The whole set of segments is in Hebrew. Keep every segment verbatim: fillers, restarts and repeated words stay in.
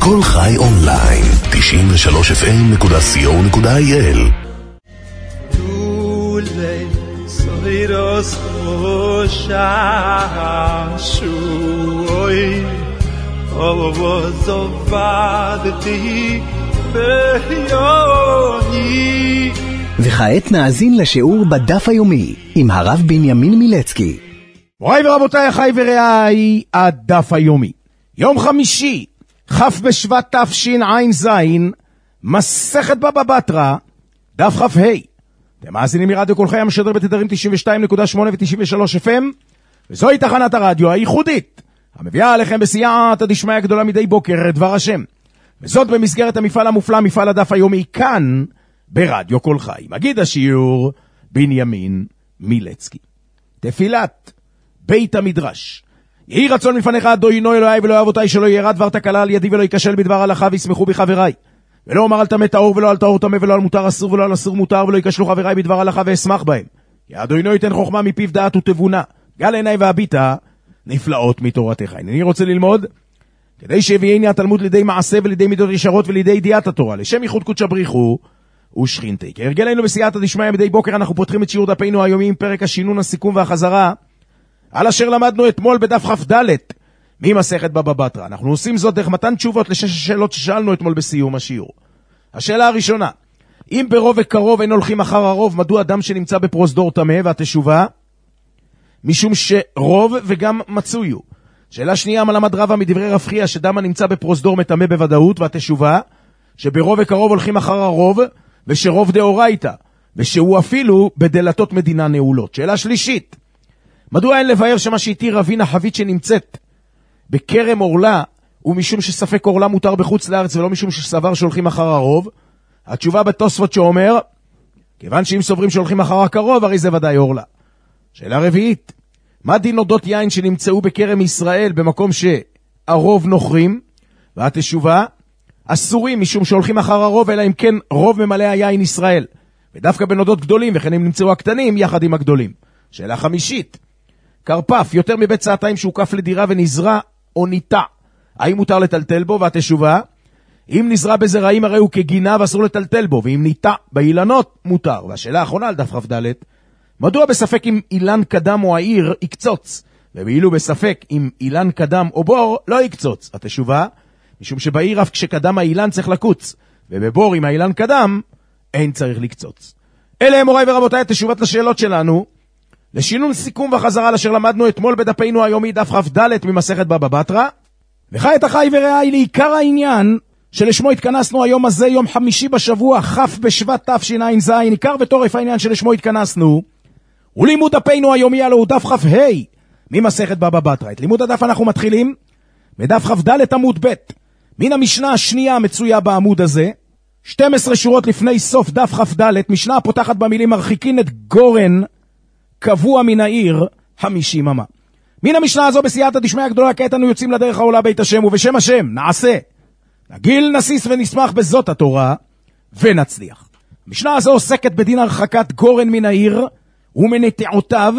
כל חי אונליין, תשעים ושלוש אף אם נקודה סי או נקודה איי אל. דולי סוירוס חושה שוי ובוזובדתי ביוני. וכעת נאזין לשיעור בדף היומי עם הרב בנימין מילצקי. מוריי ורבותיי, אחי ורעיי, הדף היומי. יום חמישי, כ' בשבט תשע"ז, מסכת בבא בתרא, דף כ"ה. אתם מאזינים מרדיו כל חי המשדר בתדרים תשעים ושתיים נקודה שמונה ו-תשעים ושלוש אף אם, וזוהי תחנת הרדיו הייחודית, המביאה עליכם בסייעתא דשמיא גדולה מדי בוקר דבר השם. וזאת במסגרת המפעל המופלא, מפעל הדף היומי, כאן ברדיו כל חי. מגיד השיעור בנימין מילצקי. תפילת בית המדרש. יהי רצון מפניך אדוני אלוהי ואלוהי אבותיי, שלא ירא דבר תקלה על ידי ולא ייכשל בדבר הלכה, וישמחו בי חבריי. ולא אומר על טמא טהור ולא על טהור טמא, ולא על מותר אסור ולא על אסור מותר, ולא ייכשלו חבריי בדבר הלכה ואשמח בהם. כי אדוני ייתן חוכמה מפיו דעת ותבונה, גל עיניי והביטה נפלאות מתורתך. אני רוצה ללמוד כדי שיביאני התלמוד לידי מעשה ולידי מידות ישרות ולידי ידיעת התורה, לשם ייחוד קודש בריחו ושכינתי. כהרגלנו בסייעתא דשמיא מדי בוקר אנחנו פותחים את שיעור דפנו היומי עם פרק השינון, הסיכום והחזרה על אשר למדנו אתמול בדף כ"ד ממסכת בבא בתרא. אנחנו עושים זאת דרך מתן תשובות לשש השאלות ששאלנו אתמול בסיום השיעור. השאלה הראשונה, אם ברוב וקרוב אין הולכים אחר הרוב, מדוע אדם שנמצא בפרוזדור טמא? והתשובה, משום שרוב וגם מצוי הוא. שאלה שנייה, מה למד רבא מדברי רב חייא שדם הנמצא בפרוזדור מטמא בוודאות? והתשובה, שברוב וקרוב הולכים אחר הרוב, ושרוב דאורייתא, ושהוא אפילו בדלתות מדינה נעולות. שאלה שלישית, מדוע אין לבאר שמה שהתיר רבינה חבית שנמצאת בכרם עורלה, ומשום שספק עורלה מותר בחוץ לארץ, ולא משום שסבר שהולכים אחר הרוב? התשובה בתוספות שאומר, כיוון שאם סוברים שהולכים אחר הקרוב, הרי זה ודאי עורלה. שאלה רביעית, מה דין אודות יין שנמצאו בכרם ישראל במקום שהרוב נוחרים? והתשובה, אסורים משום שהולכים אחר הרוב, אלא אם כן רוב ממלא היין ישראל, ודווקא בנודות גדולים, וכן הם נמצאו הקטנים יחד עם הגדולים. שאלה חמישית, קרפף יותר מבית צעתיים שהוקף לדירה ונזרע או ניטע, האם מותר לטלטל בו? והתשובה, אם נזרע בזרעים הרי הוא כגינה ואסור לטלטל בו, ואם ניטע באילנות מותר. והשאלה האחרונה על דף כ"ד, מדוע בספק אם אילן קדם או העיר יקצוץ, ובאילו בספק אם אילן קדם או בור לא יקצוץ? התשובה, משום שבעיר אף כשקדם האילן צריך לקוץ, ובבור אם האילן קדם אין צריך לקצוץ. אלה הם מוריי ורבותיי התשובות לשאלות שלנו, לשינון סיכום וחזרה אשר למדנו אתמול בדפנו היומי דף כ"ד ממסכת בבא בתרא. וכעת אחי ורעיי לעיקר העניין שלשמו התכנסנו היום הזה, יום חמישי בשבוע, כ' בשבט תשע"ז. עיקר וטורף העניין שלשמו התכנסנו ולימוד דפנו היומי, הלוא הוא דף כ"ה ממסכת בבא בתרא. את לימוד הדף אנחנו מתחילים בדף כ"ד עמוד ב' מן המשנה השנייה המצויה בעמוד הזה, שתים עשרה שורות לפני סוף דף כ"ד, משנה הפותחת במילים מרחיקין את גורן קבוע מן העיר חמישים אמה. מן המשנה הזו בסייעתא דשמיא גדולה כעת אנו יוצאים לדרך העולה בית השם, ובשם השם נעשה, נגיל נסיס ונשמח בזאת התורה ונצליח. המשנה הזו עוסקת בדין הרחקת גורן מן העיר ומנטיעותיו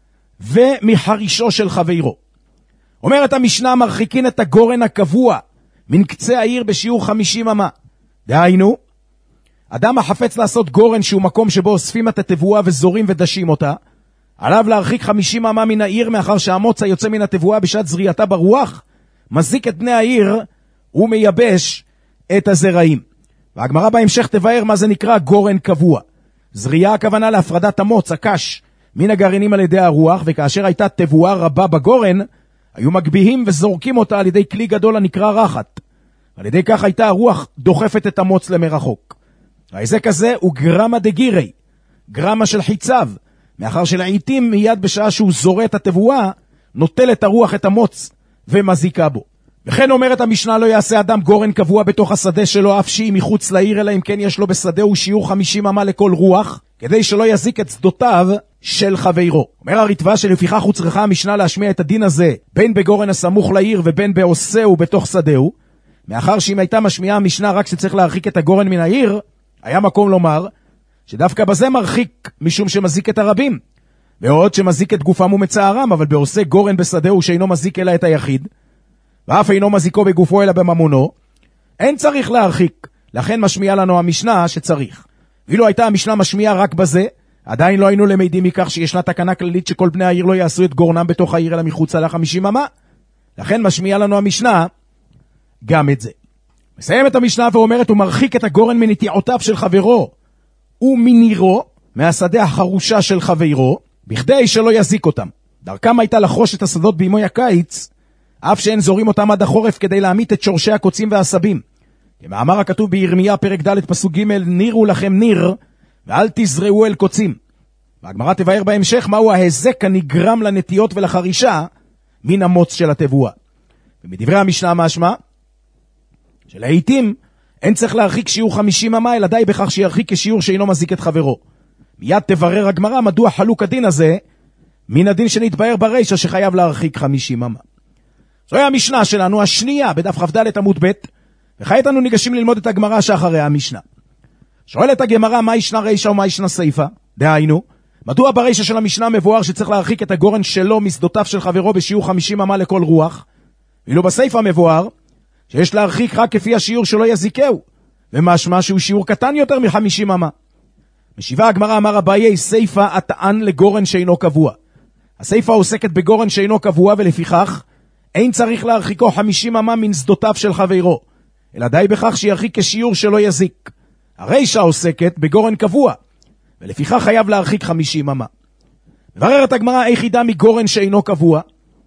ומחרישו של חברו. אומרת המשנה, מרחיקין את הגורן הקבוע מן קצה העיר בשיעור חמישים אמה. דהיינו, אדם החפץ לעשות גורן שהוא מקום שבו אוספים את התבואה וזורים ודשים אותה, עליו להרחיק חמישים אמה מן העיר, מאחר שהמוץ היוצא מן התבואה בשעת זריעתה ברוח מזיק את בני העיר ומייבש את הזרעים. והגמרא בהמשך תבאר מה זה נקרא גורן קבוע. זריעה הכוונה להפרדת המוץ, הקש, מן הגרעינים על ידי הרוח, וכאשר הייתה תבואה רבה בגורן, היו מגביהים וזורקים אותה על ידי כלי גדול הנקרא רחת. על ידי כך הייתה הרוח דוחפת את המוץ למרחוק. ההיזק הזה הוא גרמה דגירי, גרמה של חיצב, מאחר שלעיתים מיד בשעה שהוא זורע את התבואה, נוטל את הרוח את המוץ ומזיקה בו. וכן אומרת המשנה, לא יעשה אדם גורן קבוע בתוך השדה שלו, אף שהיא מחוץ לעיר, אלא אם כן יש לו בשדהו שיעור חמישים אמה לכל רוח, כדי שלא יזיק את שדותיו של חברו. אומר הרתווה שלפיכך הוצרכה המשנה להשמיע את הדין הזה, בין בגורן הסמוך לעיר ובין בעושהו בתוך שדהו, מאחר שאם הייתה משמיעה המשנה רק שצריך להרחיק את הגורן מן העיר, היה מקום לומר שדווקא בזה מרחיק משום שמזיק את הרבים, ועוד שמזיק את גופם ומצערם, אבל בעושה גורן בשדהו שאינו מזיק אלא את היחיד, ואף אינו מזיקו בגופו אלא בממונו, אין צריך להרחיק. לכן משמיע לנו המשנה שצריך. ואילו הייתה המשנה משמיעה רק בזה, עדיין לא היינו למדים מכך שישנה תקנה כללית שכל בני העיר לא יעשו את גורנם בתוך העיר אלא מחוץ לה חמישים אמה. לכן משמיע לנו המשנה גם את זה. מסיים את המשנה ואומרת, הוא מרחיק את הגורן מנטיעותיו של חברו ומנירו, מהשדה החרושה של חברו, בכדי שלא יזיק אותם. דרכם הייתה לחרוש את השדות בימי הקיץ, אף שאין זורים אותם עד החורף כדי להמית את שורשי הקוצים והעשבים. כמאמר הכתוב בירמיה פרק ד' פסוק ג', נירו לכם ניר ואל תזרעו אל קוצים. והגמרא תבאר בהמשך מהו ההזק הנגרם לנטיות ולחרישה מן המוץ של התבואה. ומדברי המשנה משמע שלעיתים אין צריך להרחיק שיעור חמישים אמה, אלא די בכך שירחיק כשיעור שאינו מזיק את חברו. מיד תברר הגמרא מדוע חלוק הדין הזה מן הדין שנתבאר ברישא שחייב להרחיק חמישים אמה. זוהי המשנה שלנו השנייה בדף כ"ד עמוד ב', וכעת אנו ניגשים ללמוד את הגמרא שאחרי המשנה. שואלת הגמרא, מה ישנה רישא ומה ישנה סיפא? דהיינו, מדוע ברישא של המשנה מבואר שצריך להרחיק את הגורן שלו משדותיו של חברו בשיעור חמישים אמה לכל רוח, ואילו בסיפא מבואר שיש להרחיק רק כפי השיעור שלא יזיקהו, ומשמע שהוא שיעור קטן יותר מ-חמישים אמה. משיבה הגמרא, אמר אביי, סיפא הטען לגורן שאינו קבוע. הסיפא עוסקת בגורן שאינו קבוע, ולפיכך אין צריך להרחיקו חמישים אמה מן שדותיו של חברו, אלא די בכך שירחיק כשיעור שלא יזיק. הרישא עוסקת בגורן קבוע, ולפיכך חייב להרחיק חמישים אמה. מבררת הגמרא, איך ידע מגורן שאינו קבוע?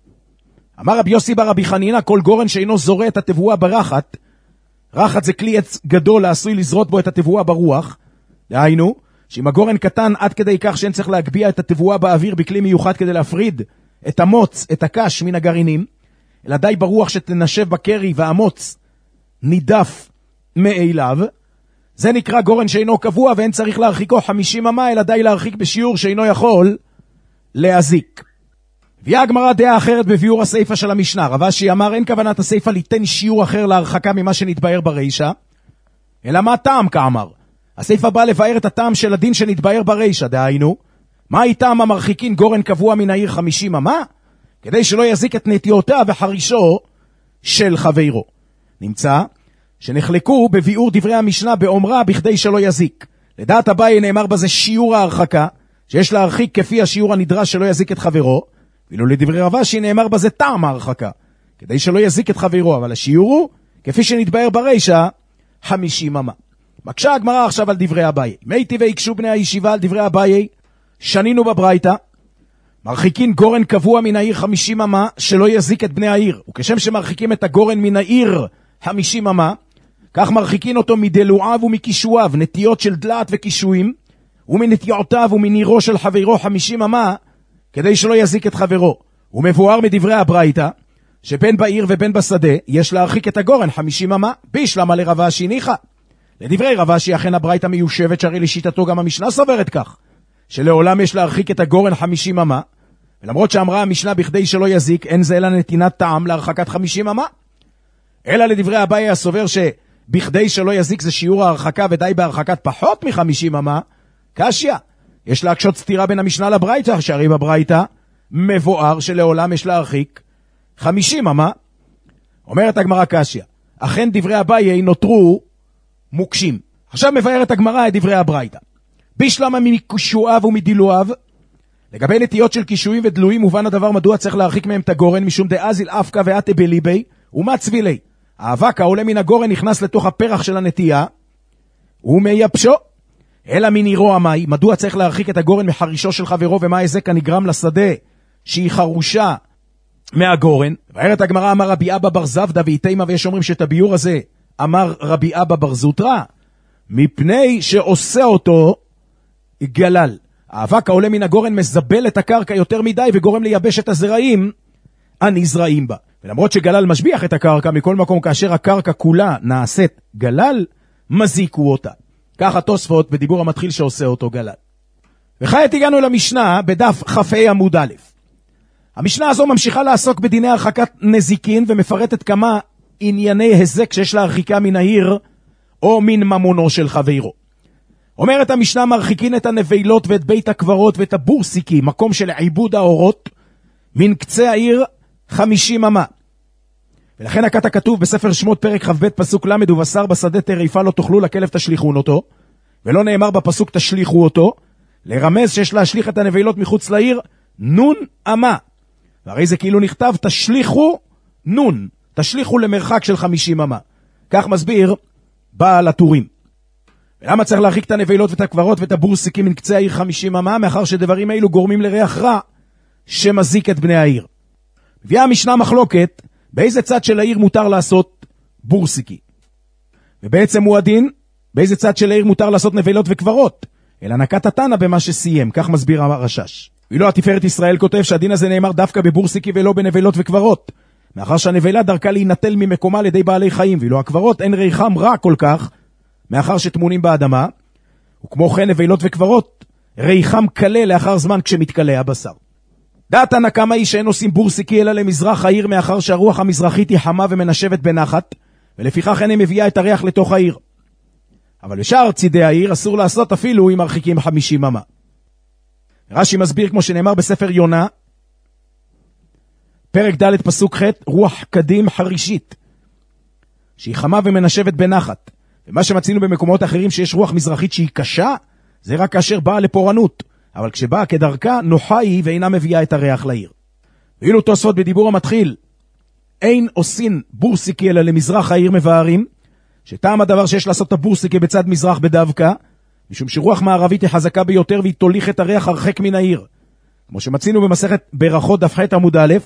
אמר רבי יוסי בר רבי חנינא, כל גורן שאינו זורע את התבואה ברחת, רחת זה כלי עץ גדול לעשוי לזרות בו את התבואה ברוח, דהיינו, שאם הגורן קטן עד כדי כך שאין צריך להגביע את התבואה באוויר בכלי מיוחד כדי להפריד את המוץ, את הקש מן הגרעינים, אלא די ברוח שתנשב בקרי והמוץ נידף מאליו, זה נקרא גורן שאינו קבוע ואין צריך להרחיקו חמישים אמה, אלא די להרחיק בשיעור שאינו יכול להזיק. הביאה הגמרא דעה אחרת בביאור הסיפא של המשנה. רב אשי אמר, אין כוונת הסיפא ליתן שיעור אחר להרחקה ממה שנתבאר ברישא, אלא מה טעם כאמר? הסיפא באה לבאר את הטעם של הדין שנתבאר ברישא, דהיינו, מה היא טעם המרחיקין גורן קבוע מן העיר חמישים אמה? כדי שלא יזיק את נטיותיו וחרישו של חברו. נמצא שנחלקו בביאור דברי המשנה באומרה בכדי שלא יזיק. לדעת אביי נאמר בזה שיעור ההרחקה, שיש להרחיק כפי השיעור הנדרש שלא יזיק את חברו, ואילו לדברי רב אשי נאמר בזה טעם ההרחקה, כדי שלא יזיק את חברו, אבל השיעור הוא, כפי שנתבאר ברישא, חמישים אמה. מקשה הגמרא עכשיו על דברי אביי. מייטי ויקשו בני הישיבה על דברי אביי, שנינו בברייתא, מרחיקין גורן קבוע מן העיר חמישים אמה, שלא יזיק את בני העיר. וכשם שמרחיקים את הגורן מן העיר חמישים אמה, כך מרחיקין אותו מדלועיו ומקישואיו, נטיות של דלעת וקישואים, ומנטיעותיו ומנירו של חברו חמישים אמה, כדי שלא יזיק את חברו. הוא מבואר מדברי הברייתא, שבין בעיר ובין בשדה, יש להרחיק את הגורן חמישים אמה, בישלמה לרב אשי ניחא. לדברי רב אשי אכן הברייתא מיושבת, שהרי לשיטתו גם המשנה סוברת כך, שלעולם יש להרחיק את הגורן חמישים אמה, ולמרות שאמרה המשנה בכדי שלא יזיק, אין זה אלא נתינת טעם להרחקת חמישים אמה. אלא לדברי אביי הסובר שבכדי שלא יזיק זה שיעור ההרחקה ודי בהרחקת פחות מ-חמישים אמה, קשיא. יש להקשות סתירה בין המשנה לברייתא, שהרי בברייתא מבואר שלעולם יש להרחיק חמישים אמה. אומרת הגמרא קשיא, אכן דברי אביי נותרו מוקשים. עכשיו מבארת הגמרא את דברי הברייתא. בישלמה מקישואיו ומדילואיו, לגבי נטיות של קישואים ודלויים, מובן הדבר מדוע צריך להרחיק מהם את הגורן, משום דאזיל אפקה ואתה בליבי ומצבילי. האבק העולה מן הגורן נכנס לתוך הפרח של הנטייה ומייבשו. אלא מנירו המאי, מדוע צריך להרחיק את הגורן מחרישו של חברו, ומה ההזק הנגרם לשדה שהיא חרושה מהגורן? מבארת הגמרא, אמר רבי אבא בר זבדא ואיתימה, ויש אומרים שאת הביור הזה אמר רבי אבא בר זוטרא, מפני שעושה אותו גלל. האבק העולה מן הגורן מזבל את הקרקע יותר מדי וגורם לייבש את הזרעים הנזרעים בה. ולמרות שגלל משביח את הקרקע, מכל מקום כאשר הקרקע כולה נעשית גלל, מזיקו אותה. ככה תוספות בדיבור המתחיל שעושה אותו גלל. וכעת הגענו למשנה בדף כ"ה עמוד א'. המשנה הזו ממשיכה לעסוק בדיני הרחקת נזיקין, ומפרטת כמה ענייני הזק שיש להרחיקה מן העיר או מן ממונו של חברו. אומרת המשנה, מרחיקין את הנבילות ואת בית הקברות ואת הבורסיקי, מקום של עיבוד האורות, מן קצה העיר חמישים אמה. ולכן הכת הכתוב בספר שמות פרק ח"ב פסוק למד, ובשר בשדה טרפה לא תאכלו, לכלב תשליכון אותו, ולא נאמר בפסוק תשליכו אותו, לרמז שיש להשליך את הנבלות מחוץ לעיר, נון אמה. והרי זה כאילו נכתב תשליכו נון, תשליכו למרחק של חמישים אמה. כך מסביר בעל הטורים. ולמה צריך להרחיק את הנבלות ואת הקברות ואת הבורסיקים מן קצה העיר חמישים אמה? מאחר שדברים אלו גורמים לריח רע שמזיק את בני העיר. מביאה המשנה מחלוקת באיזה צד של העיר מותר לעשות בורסיקי. ובעצם הוא הדין באיזה צד של העיר מותר לעשות נבלות וקברות. אלא נקט התנא במה שסיים, כך מסביר הרשש. ואילו התפארת ישראל כותב שהדין הזה נאמר דווקא בבורסיקי ולא בנבלות וקברות. מאחר שהנבלה דרכה להינטל ממקומה לידי בעלי חיים, ואילו הקברות אין ריחם רע כל כך, מאחר שתמונים באדמה, וכמו כן נבלות וקברות, ריחם קלה לאחר זמן כשמתקלה הבשר. דעת הנקמה היא שאין עושים בורסיקי אלא למזרח העיר, מאחר שהרוח המזרחית היא חמה ומנשבת בנחת, ולפיכך אין מביאה את הריח לתוך העיר. אבל בשאר צידי העיר אסור לעשות אפילו אם מרחיקים חמישים אמה. רש"י מסביר כמו שנאמר בספר יונה, פרק ד' פסוק ח', רוח קדים חרישית, שהיא חמה ומנשבת בנחת. ומה שמצינו במקומות אחרים שיש רוח מזרחית שהיא קשה, זה רק כאשר באה לפורענות, אבל כשבאה כדרכה נוחה היא ואינה מביאה את הריח לעיר. ואילו תוספות בדיבור המתחיל, אין עושים בורסיקי אלא למזרח העיר מבארים, שטעם הדבר שיש לעשות את הבורסיקי בצד מזרח בדווקא, משום שרוח מערבית היא חזקה ביותר והיא תוליך את הריח הרחק מן העיר. כמו שמצינו במסכת ברכות דף ח' עמוד א',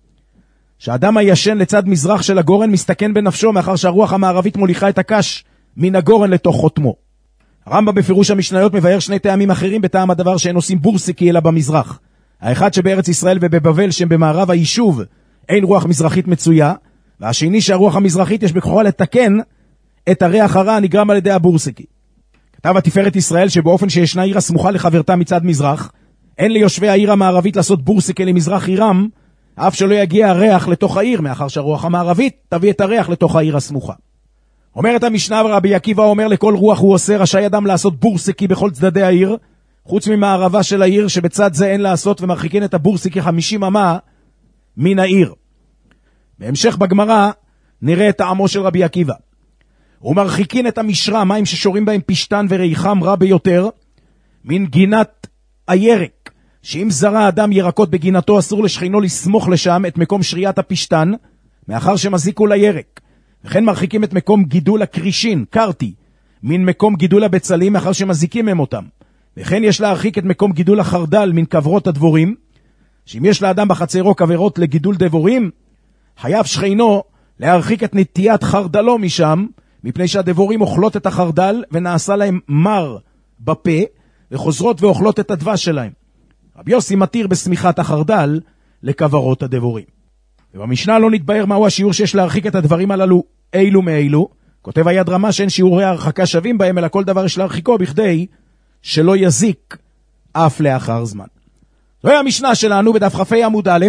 שהאדם הישן לצד מזרח של הגורן מסתכן בנפשו, מאחר שהרוח המערבית מוליכה את הקש מן הגורן לתוך חותמו. הרמב"ם בפירוש המשניות מבאר שני טעמים אחרים בטעם הדבר שאין עושים בורסיקי אלא במזרח. האחד שבארץ ישראל ובבבל שהם במערב היישוב אין רוח מזרחית מצויה, והשני שהרוח המזרחית יש בכוחה לתקן את הריח הרע הנגרם על ידי הבורסיקי. כתב התפארת ישראל שבאופן שישנה עיר הסמוכה לחברתה מצד מזרח, אין ליושבי העיר המערבית לעשות בורסיקי למזרח עירם, אף שלא יגיע הריח לתוך העיר, מאחר שהרוח המערבית תביא את הריח לתוך העיר הסמוכה. אומרת המשנה, רבי עקיבא אומר לכל רוח הוא עושה, רשאי אדם לעשות בורסיקי בכל צדדי העיר, חוץ ממערבה של העיר שבצד זה אין לעשות, ומרחיקין את הבורסיקי חמישים אמה מן העיר. בהמשך בגמרא נראה את טעמו של רבי עקיבא. ומרחיקין את המשרה, מים ששורים בהם פשטן וריחם רע ביותר, מן גינת הירק, שאם זרע אדם ירקות בגינתו אסור לשכינו לסמוך לשם את מקום שריית הפשטן, מאחר שמזיקו לירק. וכן מרחיקים את מקום גידול הקרישין, קרתי, מן מקום גידול הבצלים, מאחר שמזיקים הם אותם. וכן יש להרחיק את מקום גידול החרדל מן קברות הדבורים, שאם יש לאדם בחצרו קברות לגידול דבורים, חייב שכינו להרחיק את נטיית חרדלו משם, מפני שהדבורים אוכלות את החרדל ונעשה להם מר בפה, וחוזרות ואוכלות את הדבש שלהם. רבי יוסי מתיר בסמיכת החרדל לקברות הדבורים. ובמשנה לא נתבהר מהו השיעור שיש להרחיק את הדברים הללו אילו מאילו. כותב היד רמה שאין שיעורי הרחקה שווים בהם, אלא כל דבר יש להרחיקו בכדי שלא יזיק אף לאחר זמן. זוהי המשנה שלנו בדף כ"ה עמוד א',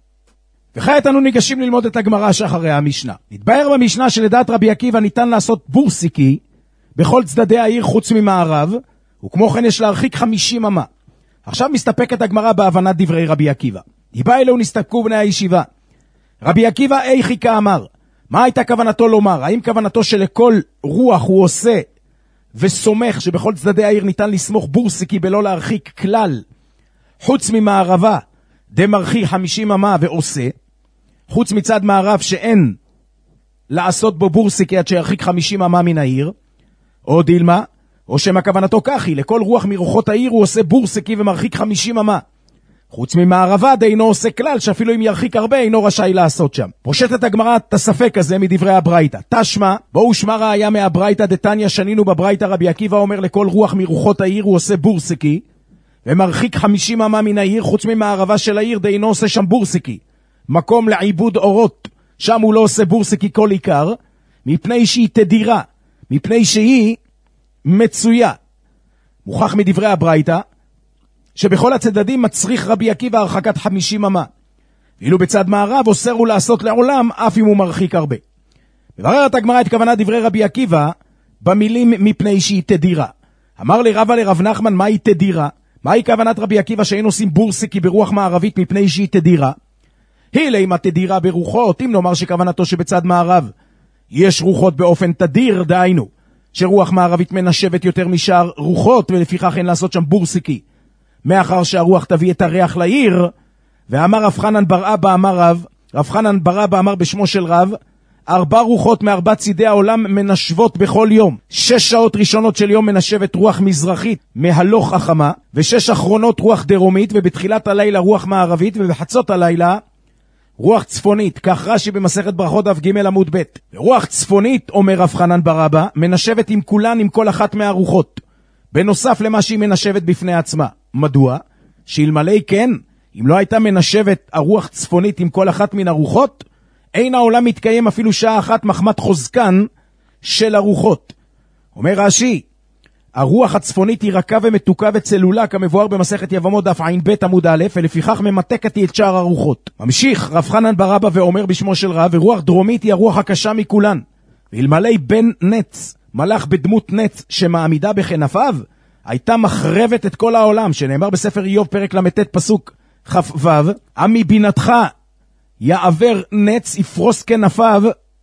וכעת אנו ניגשים ללמוד את הגמרא שאחרי המשנה. נתבהר במשנה שלדעת רבי עקיבא ניתן לעשות בורסיקי בכל צדדי העיר חוץ ממערב, וכמו כן יש להרחיק חמישים אמה. עכשיו מסתפקת הגמרא בהבנת דברי רבי עקיבא. דיבה אלו נסתפקו בני הישיבה. רבי עקיבא אי חיכה אמר, מה הייתה כוונתו לומר? האם כוונתו שלכל רוח הוא עושה וסומך שבכל צדדי העיר ניתן לסמוך בורסיקי בלא להרחיק כלל, חוץ ממערבה דמרחי חמישים אמה ועושה, חוץ מצד מערב שאין לעשות בו בורסיקי עד שירחיק חמישים אמה מן העיר, או דילמה, או שמה כוונתו ככי, לכל רוח מרוחות העיר הוא עושה בורסיקי ומרחיק חמישים אמה. חוץ ממערבה דאינו עושה כלל, שאפילו אם ירחיק הרבה אינו רשאי לעשות שם. פושטת הגמרא את הספק הזה מדברי הברייתא. תשמע, בואו שמע ראיה מהברייתא דתניא, שנינו בברייתא רבי עקיבא אומר לכל רוח מרוחות העיר הוא עושה בורסיקי, ומרחיק חמישים אמה מן העיר, חוץ ממערבה של העיר דאינו עושה שם בורסיקי. מקום לעיבוד אורות, שם הוא לא עושה בורסיקי כל עיקר, מפני שהיא תדירה, מפני שהיא מצויה. מוכח מדברי הברייתא, שבכל הצדדים מצריך רבי עקיבא הרחקת חמישים אמה. ואילו בצד מערב אוסר הוא לעשות לעולם, אף אם הוא מרחיק הרבה. מבררת הגמרא את כוונת דברי רבי עקיבא, במילים מפני שהיא תדירה. אמר לי רבא לרב נחמן, מהי תדירה? מהי כוונת רבי עקיבא שאין עושים בורסיקי ברוח מערבית מפני שהיא תדירה? היא לימה תדירה ברוחות, אם נאמר שכוונתו שבצד מערב יש רוחות באופן תדיר, דהיינו, שרוח מערבית מנשבת יותר משאר רוחות, ולפיכך אין לעשות שם בורסיקי, מאחר שהרוח תביא את הריח לעיר. ואמר רב חנן בר אבא אמר רב, רב חנן בר אבא אמר בשמו של רב, ארבע רוחות מארבע צידי העולם מנשבות בכל יום. שש שעות ראשונות של יום מנשבת רוח מזרחית מהלוך החמה, ושש אחרונות רוח דרומית, ובתחילת הלילה רוח מערבית, ובחצות הלילה רוח צפונית. כך רש"י במסכת ברכות דף ג' עמוד ב'. רוח צפונית, אומר רב חנן בר אבא, מנשבת עם כולן, עם כל אחת מהרוחות, בנוסף למה שהיא מנשבת בפני עצמה. מדוע? שאלמלא כן, אם לא הייתה מנשבת הרוח צפונית עם כל אחת מן הרוחות, אין העולם מתקיים אפילו שעה אחת מחמת חוזקן של הרוחות. אומר רש"י, הרוח הצפונית היא רכה ומתוקה וצלולה, כמבואר במסכת יבמות דף ע"ב עמוד א', ולפיכך ממתקת היא את שאר הרוחות. ממשיך רב חנן בר אבא ואומר בשמו של רב, ורוח דרומית היא הרוח הקשה מכולן. ואלמלא בן נץ, מלאך בדמות נץ שמעמידה בכנפיו, הייתה מחרבת את כל העולם, שנאמר בספר איוב פרק למ"ט פסוק כ"ו, עמי בינתך יעבר נץ יפרוס כנפיו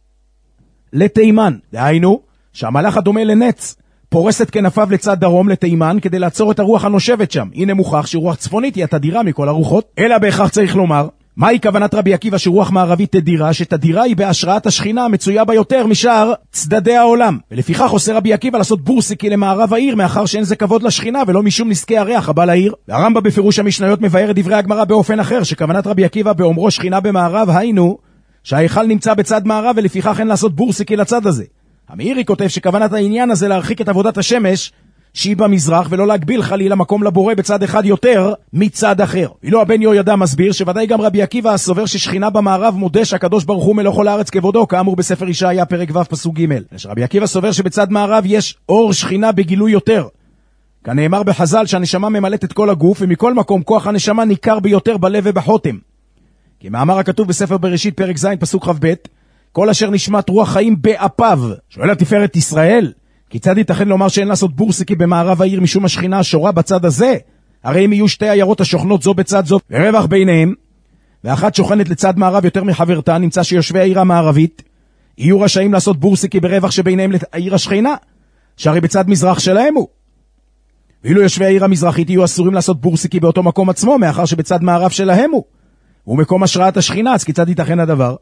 לתימן. דהיינו, שהמלאך הדומה לנץ פורס את כנפיו לצד דרום לתימן, כדי לעצור את הרוח הנושבת שם. הנה מוכח שרוח צפונית היא התדירה מכל הרוחות. אלא בהכרח צריך לומר, מהי כוונת רבי עקיבא שרוח מערבית תדירה? שתדירה היא בהשראת השכינה המצויה בה יותר משאר צדדי העולם. ולפיכך עושה רבי עקיבא לעשות בורסיקי למערב העיר, מאחר שאין זה כבוד לשכינה ולא משום נזקי הריח הבא לעיר. והרמב"ם בפירוש המשניות מבאר את דברי הגמרא באופן אחר, שכוונת רבי עקיבא באומרו שכינה במערב, היינו שההיכל נמצא בצד מערב ולפיכך אין לעשות בורסיקי לצד הזה. המאירי כותב שכוונת העניין הזה להרחיק את עבודת השמש שהיא במזרח, ולא להגביל חלילה מקום לבורא בצד אחד יותר מצד אחר. אילו הבן יהוידע מסביר שוודאי גם רבי עקיבא הסובר ששכינה במערב מודה שהקדוש ברוך הוא מלך כל הארץ כבודו, כאמור בספר ישעיה פרק ו' פסוק ג'. רבי עקיבא סובר שבצד מערב יש אור שכינה בגילוי יותר. כנאמר בחז"ל שהנשמה ממלאת את כל הגוף, ומכל מקום כוח הנשמה ניכר ביותר בלב ובחותם. כמאמר הכתוב בספר בראשית פרק ז' פסוק כ"ב, כל אשר נשמת רוח חיים באפיו. שואל התפארת ישראל, כיצד ייתכן לומר שאין לעשות בורסיקי במערב העיר משום השכינה השורה בצד הזה? הרי אם יהיו שתי עיירות השוכנות זו בצד זו ורווח ביניהם, ואחת שוכנת לצד מערב יותר מחברתה, נמצא שיושבי העיר המערבית יהיו רשאים לעשות בורסיקי ברווח שביניהם לעיר השכינה, שהרי בצד מזרח שלהם הוא. ואילו יושבי העיר המזרחית יהיו אסורים לעשות בורסיקי באותו מקום עצמו, מאחר שבצד מערב שלהם הוא, ומקום השראת השכינה, אז כיצד ייתכן הדבר?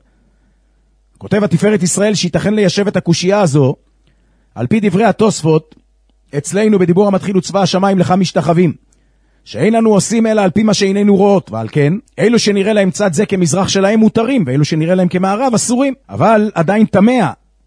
כותב התפארת ישראל שייתכן ליישב את הקושייה הזו, על פי דברי התוספות, אצלנו בדיבור המתחיל וצבא השמיים לך משתחווים, שאין לנו עושים אלא על פי מה שאיננו רואות, ועל כן, אלו שנראה להם צד זה כמזרח שלהם מותרים, ואלו שנראה להם כמערב אסורים. אבל עדיין תמיה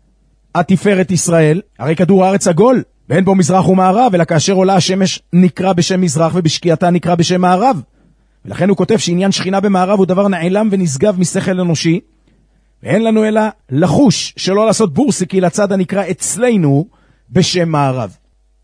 התפארת ישראל, הרי כדור הארץ עגול, ואין בו מזרח ומערב, אלא כאשר עולה השמש נקרא בשם מזרח, ובשקיעתה נקרא בשם מערב. ולכן הוא כותב שעניין שכינה במערב הוא דבר נעלם ונשגב משכל אנושי, ואין לנו אלא לחוש שלא לעשות בורסיקי לצד הנקרא אצלנו בשם מערב.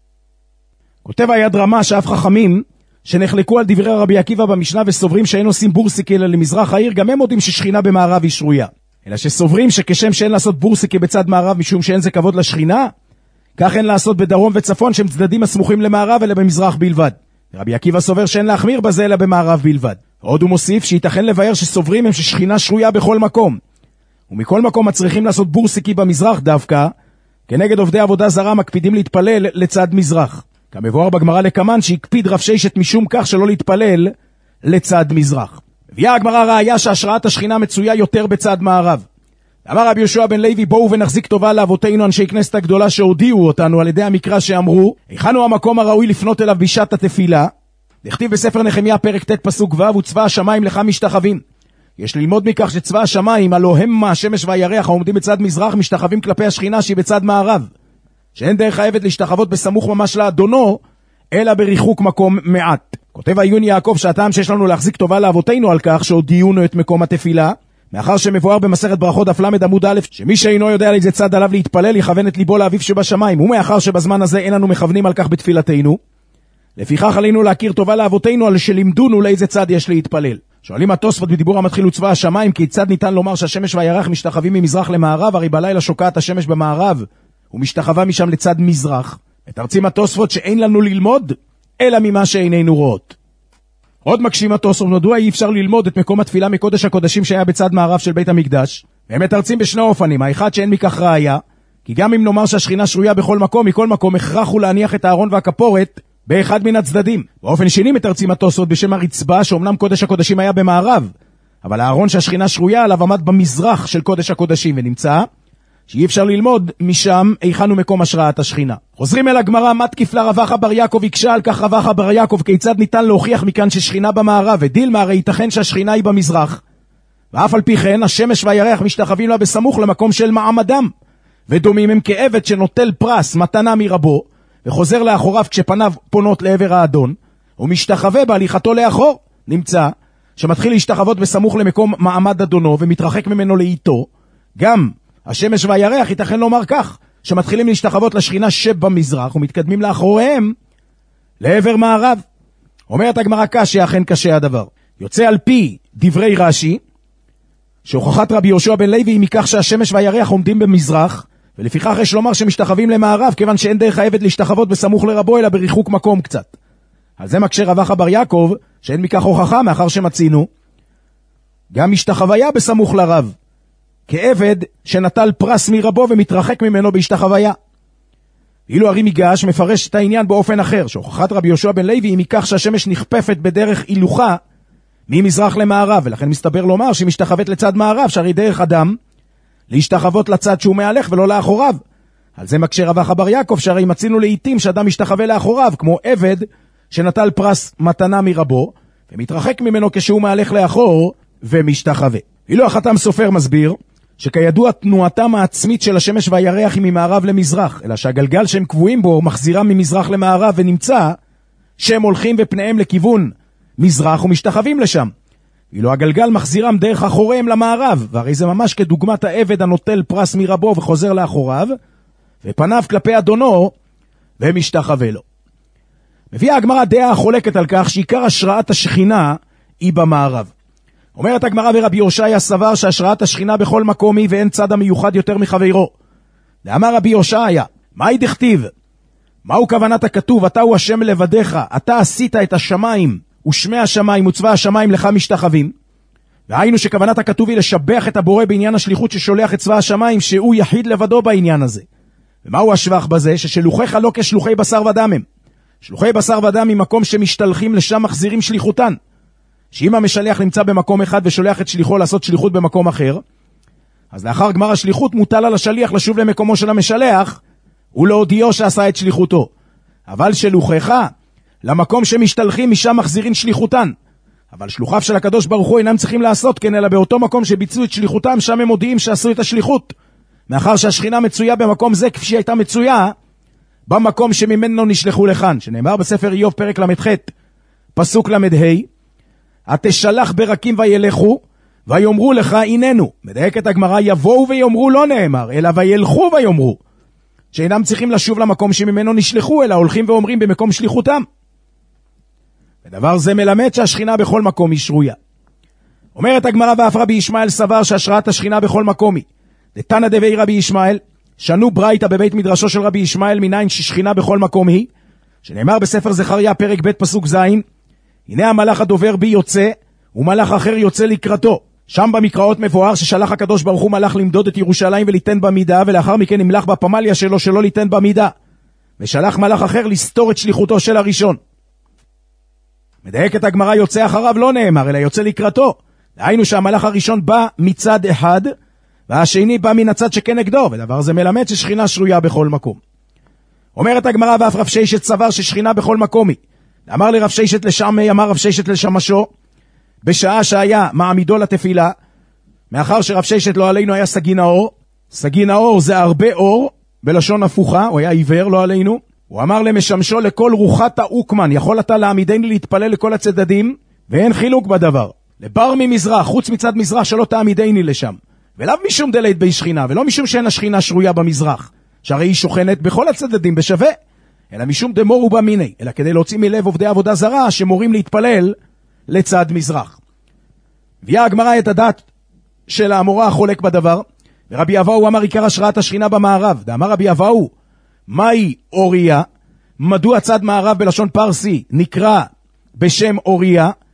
כותב היד רמה שאף חכמים שנחלקו על דברי רבי עקיבא במשנה וסוברים שאין עושים בורסיקי אלא למזרח העיר, גם הם יודעים ששכינה במערב היא שרויה. אלא שסוברים שכשם שאין לעשות בורסיקי בצד מערב משום שאין זה כבוד לשכינה, כך אין לעשות בדרום וצפון שהם צדדים הסמוכים למערב אלא במזרח בלבד. רבי עקיבא סובר שאין להחמיר בזה אלא במערב בלבד. עוד הוא מוסיף שייתכן לבאר שסוברים הם ששכינה שרויה בכל מקום, ומכל מקום מצריכים לעשות בורסיקי במזרח דווקא, כנגד עובדי עבודה זרה מקפידים להתפלל לצד מזרח. כמבואר בגמרא לקמן שהקפיד רב ששת משום כך שלא להתפלל לצד מזרח. הביאה הגמרא ראיה שהשראת השכינה מצויה יותר בצד מערב. אמר רבי יהושע בן לוי, בואו ונחזיק טובה לאבותינו אנשי כנסת הגדולה שהודיעו אותנו על ידי המקרא שאמרו, היכן הוא המקום הראוי לפנות אליו בשעת התפילה? נכתיב בספר נחמיה פרק ט' פסוק ו', וצבא השמיים לך משתחווים. יש ללמוד מכך שצבא השמיים, הלא הם השמש והירח העומדים בצד מזרח, משתחווים כלפי השכינה שהיא בצד מערב, שאין דרך חייבת להשתחוות בסמוך ממש לאדונו, אלא בריחוק מקום מעט. כותב העיון יעקב שהטעם שיש לנו להחזיק טובה לאבותינו על כך שהודיעונו את מקום התפילה, מאחר שמבואר במסכת ברכות דף למד עמוד א', שמי שאינו יודע על איזה צד עליו להתפלל יכוון את ליבו לאביו שבשמיים, ומאחר שבזמן הזה אין לנו מכוונים על כך בתפילתנו, לפיכך עלינו להכיר טובה לאבותינו על שלימדונו לאיזה צד יש להתפלל. שואלים התוספות בדיבור המתחיל וצבא השמיים, כיצד ניתן לומר שהשמש והירח משתחווים ממזרח למערב? הרי בלילה שוקעת השמש במערב ומשתחווה משם לצד מזרח. מתרצים התוספות שאין לנו ללמוד אלא ממה שאיננו רואות. עוד מקשים התוספות, מדוע אי אפשר ללמוד את מקום התפילה מקודש הקודשים שהיה בצד מערב של בית המקדש? והם מתרצים בשני אופנים, האחד שאין מכך ראיה, כי גם אם נאמר שהשכינה שרויה בכל מקום, מכל מקום הכרח הוא להניח את הארון והכפורת באחד מן הצדדים. באופן שני מתרצים התוספות בשם הרצפה, שאומנם קודש הקודשים היה במערב, אבל הארון שהשכינה שרויה עליו עמד במזרח של קודש הקודשים, ונמצא שאי אפשר ללמוד משם היכן הוא מקום השראת השכינה. חוזרים אל הגמרא, מה תקיף לה רב אחא בר יעקב, הקשה על כך רב אחא בר יעקב, כיצד ניתן להוכיח מכאן ששכינה במערב, ודילמה הרי ייתכן שהשכינה היא במזרח, ואף על פי כן השמש והירח משתחווים לה בסמוך למקום של מעמדם, ודומים הם כעבד שנוטל פרס מתנה מרבו, וחוזר לאחוריו כשפניו פונות לעבר האדון, ומשתחווה בהליכתו לאחור. נמצא שמתחיל להשתחוות בסמוך למקום מעמד אדונו ומתרחק ממנו לאיתו. גם השמש והירח ייתכן לומר כך, שמתחילים להשתחוות לשכינה שבמזרח ומתקדמים לאחוריהם לעבר מערב. אומרת הגמרא קשה, אכן קשה הדבר. יוצא על פי דברי רש"י שהוכחת רבי יהושע בן לוי היא מכך שהשמש והירח עומדים במזרח, ולפיכך יש לומר שמשתחווים למערב, כיוון שאין דרך העבד להשתחוות בסמוך לרבו אלא בריחוק מקום קצת. על זה מקשה רב אחא בר יעקב שאין מכך הוכחה, מאחר שמצינו גם משתחוויה בסמוך לרב כעבד שנטל פרס מרבו ומתרחק ממנו בהשתחוויה. אילו הרי מיגש מפרש את העניין באופן אחר, שהוכחת רבי יהושע בן לוי היא מכך שהשמש נכפפת בדרך הילוכה ממזרח למערב, ולכן מסתבר לומר שהיא משתחוות לצד מערב, שהרי דרך אדם להשתחוות לצד שהוא מהלך ולא לאחוריו. על זה מקשה רב אחא בר יעקב שהרי מצינו לעתים שאדם משתחווה לאחוריו, כמו עבד שנטל פרס מתנה מרבו ומתרחק ממנו כשהוא מהלך לאחור ומשתחווה. אילו החתם סופר מסביר שכידוע תנועתם העצמית של השמש והירח היא ממערב למזרח, אלא שהגלגל שהם קבועים בו מחזירם ממזרח למערב, ונמצא שהם הולכים ופניהם לכיוון מזרח ומשתחווים לשם. אילו הגלגל מחזירם דרך אחוריהם למערב, והרי זה ממש כדוגמת העבד הנוטל פרס מרבו וחוזר לאחוריו ופניו כלפי אדונו ומשתחווה לו. מביאה הגמרא דעה החולקת על כך שעיקר השראת השכינה היא במערב. אומרת הגמרא, ורבי יושעיה סבר שהשראת השכינה בכל מקום היא, ואין צד המיוחד יותר מחברו. דאמר רבי יושעיה, מהי דכתיב? מהו כוונת הכתוב? אתה הוא השם לבדך, אתה עשית את השמיים ושמי השמיים וצבא השמיים לך משתחווים. והיינו שכוונת הכתוב היא לשבח את הבורא בעניין השליחות ששולח את צבא השמיים, שהוא יחיד לבדו בעניין הזה. ומהו השבח בזה? ששלוחיך לא כשלוחי בשר ודם הם. שלוחי בשר ודם ממקום שמשתלחים לשם מחזירים שליחותן. שאם המשלח נמצא במקום אחד ושולח את שליחו לעשות שליחות במקום אחר, אז לאחר גמר השליחות מוטל על השליח לשוב למקומו של המשלח ולהודיעו שעשה את שליחותו. אבל שלוחיך למקום שמשתלחים משם מחזירים שליחותן. אבל שלוחיו של הקדוש ברוך הוא אינם צריכים לעשות כן, אלא באותו מקום שביצעו את שליחותם שם הם מודיעים שעשו את השליחות, מאחר שהשכינה מצויה במקום זה כפי שהייתה מצויה במקום שממנו נשלחו לכאן, שנאמר בספר איוב פרק למ"ח פסוק למ"ה, התשלח ברקים וילכו ויאמרו לך איננו. מדייקת הגמרא, יבואו ויאמרו לא נאמר, אלא וילכו ויאמרו, שאינם צריכים לשוב למקום שממנו נשלחו, אלא הולכים ואומרים במקום שליחותם. ודבר זה מלמד שהשכינה בכל מקום היא שרויה. אומרת הגמרא, ואף רבי ישמעאל סבר שהשראת השכינה בכל מקום היא. דתנא דבי רבי ישמעאל, שנו ברייתא בבית מדרשו של רבי ישמעאל, מניין ששכינה בכל מקום היא, שנאמר בספר זכריה פרק ב' פסוק ז', הנה המלאך הדובר בי יוצא, ומלאך אחר יוצא לקראתו. שם במקראות מבואר ששלח הקדוש ברוך הוא מלאך למדוד את ירושלים וליתן במידה, ולאחר מכן נמלך בפמליה שלו שלא ליתן במידה, ושלח מלאך אחר לסתור את שליחותו של הראשון. מדייקת הגמרא, יוצא אחריו לא נאמר, אלא יוצא לקראתו. דהיינו שהמלאך הראשון בא מצד אחד, והשני בא מן הצד שכנגדו, ודבר זה מלמד ששכינה שרויה בכל מקום. אומרת הגמרא, ואף רב ששת סבר ששכינה בכל מקום היא. אמר לרב ששת לשמי, אמר רב ששת לשמשו, בשעה שהיה מעמידו לתפילה, מאחר שרב ששת לא עלינו היה סגין האור, סגין האור זה הרבה אור, בלשון הפוכה, הוא היה עיוור לא עלינו, הוא אמר למשמשו לכל רוחת האוקמן, יכול אתה להעמידני להתפלל לכל הצדדים, ואין חילוק בדבר, לבר ממזרח, חוץ מצד מזרח שלא תעמידני לשם, ולאו משום דלית בי שכינה, ולא משום שאין השכינה שרויה במזרח, שהרי היא שוכנת בכל הצדדים בשווה, אלא משום דמור ובמיני, אלא כדי להוציא מלב עובדי עבודה זרה שמורים להתפלל לצד מזרח. הביאה הגמרא את הדת של האמורה החולק בדבר, ורבי אבאו אמר עיקר השראת השכינה במערב. דאמר רבי אבאו, מהי אוריה? מדוע צד מערב בלשון פרסי נקרא בשם אוריה?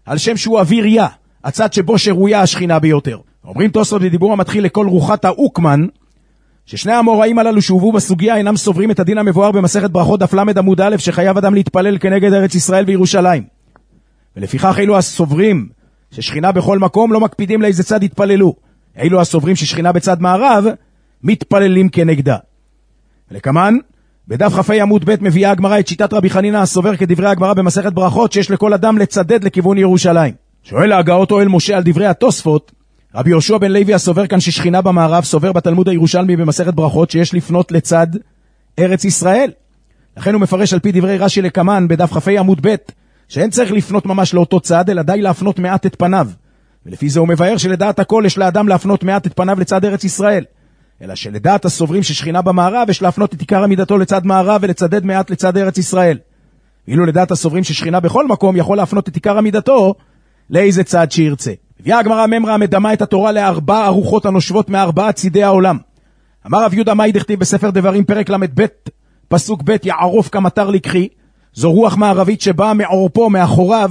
על שם שהוא אוויר יה, הצד שבו שרויה השכינה ביותר. אומרים תוספות בדיבור המתחיל לכל רוחת האוקמן, ששני המוראים הללו שהובאו בסוגיה אינם סוברים את הדין המבואר במסכת ברכות דף למד עמוד א', שחייב אדם להתפלל כנגד ארץ ישראל וירושלים. ולפיכך אלו הסוברים ששכינה בכל מקום לא מקפידים לאיזה צד יתפללו. אלו הסוברים ששכינה בצד מערב מתפללים כנגדה. ולכמן, בדף כ"ה עמוד ב' מביאה הגמרא את שיטת רבי חנינא הסובר כדברי הגמרא במסכת ברכות שיש לכל אדם לצדד לכיוון ירושלים. שואל ההגאות אוהל משה על דברי התוספות, רבי יהושע בן לוי הסובר כאן ששכינה במערב סובר בתלמוד הירושלמי במסכת ברכות שיש לפנות לצד ארץ ישראל. לכן הוא מפרש על פי דברי רש"י לכמן בדף כ"ה עמוד ב' שאין צריך לפנות ממש לאותו צד, אלא די להפנות מעט את פניו. ולפי זה הוא מבאר שלדעת הכל יש לאדם להפנות מעט את פניו לצד ארץ ישראל. אלא שלדעת הסוברים ששכינה במערב יש להפנות את עיקר עמידתו לצד מערב ולצדד מעט לצד ארץ ישראל. ואילו לדעת הסוברים ששכינה בכל מקום יכול להפנות את עיקר עמידתו לאיזה צד שירצה. הביאה הגמרא ממרא המדמה את התורה לארבע ארוחות הנושבות מארבעה צידי העולם. אמר רב יהודה מאי דכתיב בספר דברים פרק למד ב' פסוק ב' יערוף כמטר לקחי, זו רוח מערבית שבאה מעורפו מאחוריו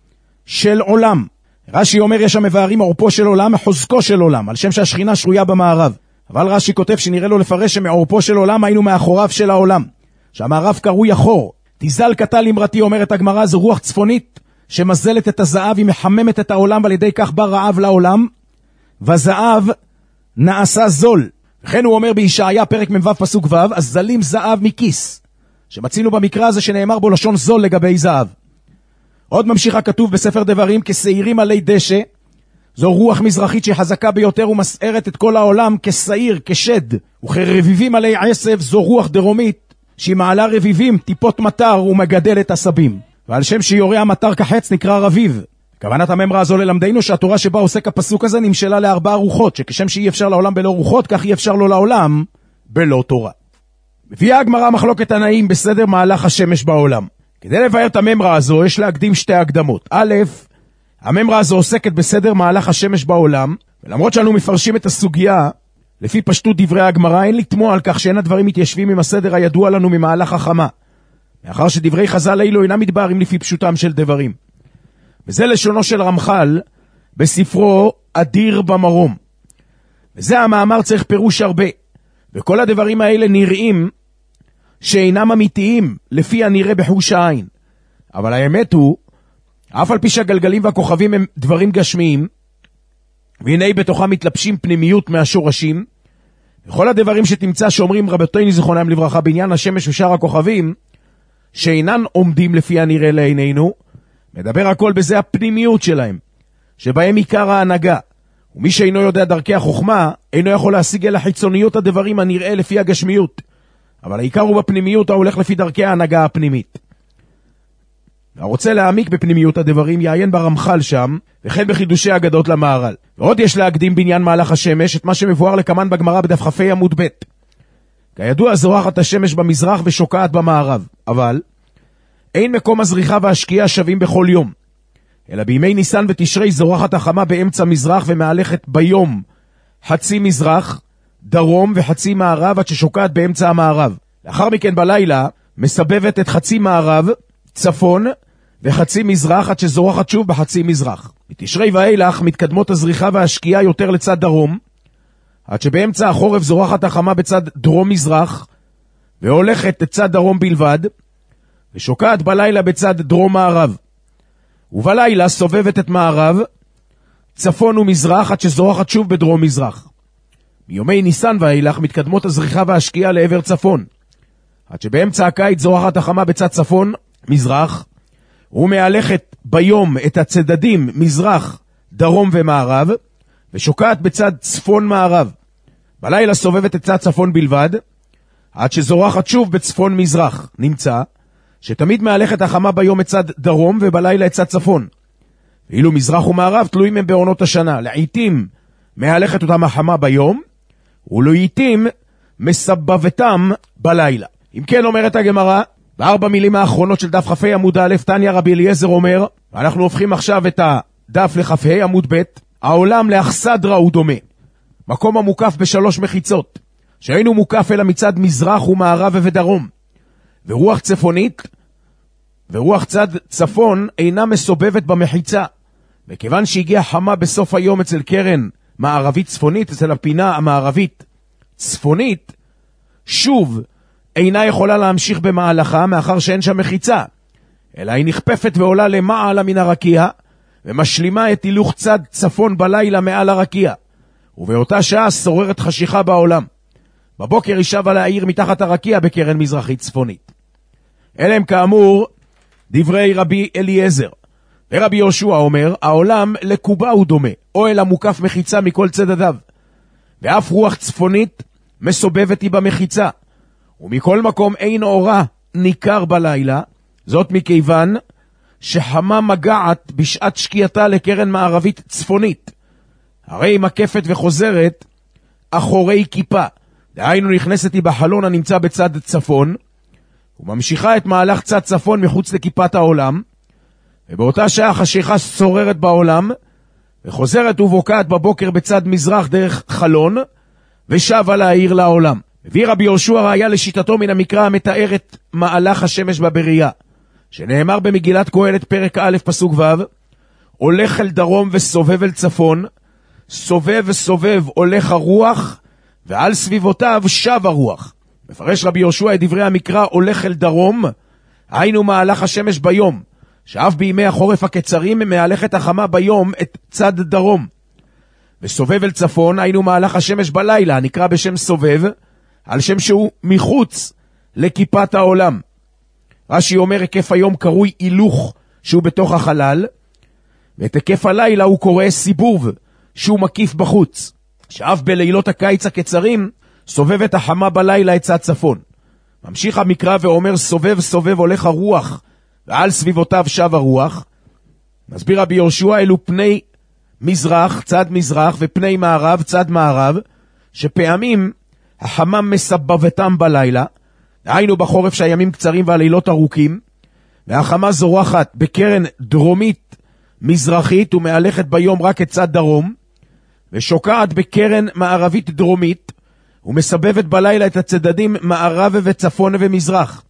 של עולם. רש"י אומר יש שם מבארים עורפו של עולם מחוזקו של עולם, על שם שהשכינה שרויה במערב. אבל רש"י כותב שנראה לו לפרש שמעורפו של עולם היינו מאחוריו של העולם, שהמערב קרוי אחור. תיזל קטל אמרתי, אומרת הגמרא, זו רוח צפונית שמזלת את הזהב, היא מחממת את העולם ועל ידי כך בא רעב לעולם, והזהב נעשה זול. וכן הוא אומר בישעיה פרק מ"ו פסוק ו' אז זלים זהב מכיס, שמצינו במקרא הזה שנאמר בו לשון זול לגבי זהב. עוד ממשיך הכתוב בספר דברים כשעירים עלי דשא, זו רוח מזרחית שחזקה ביותר ומסערת את כל העולם כשעיר, כשד, וכרביבים עלי עשב זו רוח דרומית שהיא מעלה רביבים, טיפות מטר ומגדלת עשבים. ועל שם שיורה המטר כחץ נקרא רביב. כוונת הממרה הזו ללמדנו שהתורה שבה עוסק הפסוק הזה נמשלה לארבע רוחות, שכשם שאי אפשר לעולם בלא רוחות, כך אי אפשר לו לעולם בלא תורה. מביאה הגמרא מחלוקת תנאים בסדר מהלך השמש בעולם. כדי לבאר את הממרה הזו יש להקדים שתי הקדמות. א', הממרה הזו עוסקת בסדר מהלך השמש בעולם, ולמרות שאנו מפרשים את הסוגיה לפי פשטות דברי הגמרא, אין לתמוע על כך שאין הדברים מתיישבים עם הסדר הידוע לנו ממהלך החמה, מאחר שדברי חז"ל אילו אינם מתבארים לפי פשוטם של דברים. וזה לשונו של רמח"ל בספרו אדיר במרום. וזה המאמר צריך פירוש הרבה, וכל הדברים האלה נראים שאינם אמיתיים לפי הנראה בחוש העין. אבל האמת הוא, אף על פי שהגלגלים והכוכבים הם דברים גשמיים, והנה בתוכם מתלבשים פנימיות מהשורשים, וכל הדברים שתמצא שאומרים רבותינו זיכרונם לברכה בעניין השמש ושאר הכוכבים, שאינן עומדים לפי הנראה לעינינו, מדבר הכל בזה הפנימיות שלהם, שבהם עיקר ההנהגה. ומי שאינו יודע דרכי החוכמה, אינו יכול להשיג אל החיצוניות הדברים הנראה לפי הגשמיות. אבל העיקר הוא בפנימיות ההולך לפי דרכי ההנהגה הפנימית. הרוצה להעמיק בפנימיות הדברים, יעיין ברמח"ל שם, וכן בחידושי אגדות למהר"ל. ועוד יש להקדים בעניין מהלך השמש, את מה שמבואר לכמן בגמרא בדף כ"ה עמוד ב'. כידוע זורחת השמש במזרח ושוקעת במערב, אבל אין מקום הזריחה והשקיעה שווים בכל יום, אלא בימי ניסן ותשרי זורחת החמה באמצע מזרח ומהלכת ביום חצי מזרח, דרום וחצי מערב עד ששוקעת באמצע המערב. לאחר מכן בלילה מסבבת את חצי מערב, צפון וחצי מזרח עד שזורחת שוב בחצי מזרח. בתשרי ואילך מתקדמות הזריחה והשקיעה יותר לצד דרום, עד שבאמצע החורף זורחת החמה בצד דרום מזרח והולכת לצד דרום בלבד, ושוקעת בלילה בצד דרום מערב. ובלילה סובבת את מערב, צפון ומזרח עד שזורחת שוב בדרום מזרח. מיומי ניסן ואילך מתקדמות הזריחה והשקיעה לעבר צפון, עד שבאמצע הקיץ זורחת החמה בצד צפון מזרח, ומהלכת ביום את הצדדים מזרח, דרום ומערב, ושוקעת בצד צפון מערב. בלילה סובבת את צד צפון בלבד, עד שזורחת שוב בצפון מזרח. נמצא שתמיד מהלכת החמה ביום את צד דרום ובלילה את צד צפון. ואילו מזרח ומערב תלויים הם בעונות השנה. לעיתים מהלכת אותם החמה ביום, ולעיתים מסבבתם בלילה. אם כן אומרת הגמרא, בארבע מילים האחרונות של דף כ"ה עמוד א', תניא רבי אליעזר אומר, ואנחנו הופכים עכשיו את הדף לכ"ה עמוד ב', העולם לאכסדרה הוא דומה, מקום המוקף בשלוש מחיצות, שהיינו מוקף אלא מצד מזרח ומערב ודרום, ורוח צפונית ורוח צד צפון אינה מסובבת במחיצה, וכיוון שהגיעה חמה בסוף היום אצל קרן מערבית צפונית, אצל הפינה המערבית צפונית, שוב אינה יכולה להמשיך במהלכה מאחר שאין שם מחיצה, אלא היא נכפפת ועולה למעלה מן הרקיע, ומשלימה את הילוך צד צפון בלילה מעל הרקיע, ובאותה שעה שוררת חשיכה בעולם. בבוקר היא שבה להעיר מתחת הרקיע בקרן מזרחית צפונית. אלה הם כאמור דברי רבי אליעזר. ורבי יהושע אומר, העולם לקובה הוא דומה, אוהל המוקף מחיצה מכל צדדיו, ואף רוח צפונית מסובבת היא במחיצה, ומכל מקום אין אורה ניכר בלילה, זאת מכיוון שחמה מגעת בשעת שקיעתה לקרן מערבית צפונית, הרי היא מקפת וחוזרת אחורי כיפה, דהיינו נכנסת היא בחלון הנמצא בצד צפון, וממשיכה את מהלך צד צפון מחוץ לכיפת העולם, ובאותה שעה חשיכה שוררת בעולם, וחוזרת ובוקעת בבוקר בצד מזרח דרך חלון, ושבה להעיר לעולם. מביא רבי יהושע ראיה לשיטתו מן המקרא המתאר את מהלך השמש בבריאה, שנאמר במגילת קהלת פרק א' פסוק ו', הולך אל דרום וסובב אל צפון, סובב וסובב הולך הרוח, ועל סביבותיו שב הרוח. מפרש רבי יהושע את דברי המקרא הולך אל דרום, היינו מהלך השמש ביום, שאף בימי החורף הקצרים מהלכת החמה ביום את צד דרום. וסובב אל צפון, היינו מהלך השמש בלילה, נקרא בשם סובב, על שם שהוא מחוץ לכיפת העולם. רש"י אומר, היקף היום קרוי הילוך שהוא בתוך החלל, ואת היקף הלילה הוא קורא סיבוב שהוא מקיף בחוץ. שאף בלילות הקיץ הקצרים סובבת החמה בלילה את צד צפון. ממשיך המקרא ואומר, סובב סובב הולך הרוח, ועל סביבותיו שב הרוח. מסביר רבי יהושע, אלו פני מזרח, צד מזרח, ופני מערב, צד מערב, שפעמים החמה מסבבתם בלילה, היינו בחורף שהימים קצרים והלילות ארוכים, והחמה זורחת בקרן דרומית מזרחית ומהלכת ביום רק את צד דרום, ושוקעת בקרן מערבית דרומית, ומסבבת בלילה את הצדדים מערב וצפון ומזרח.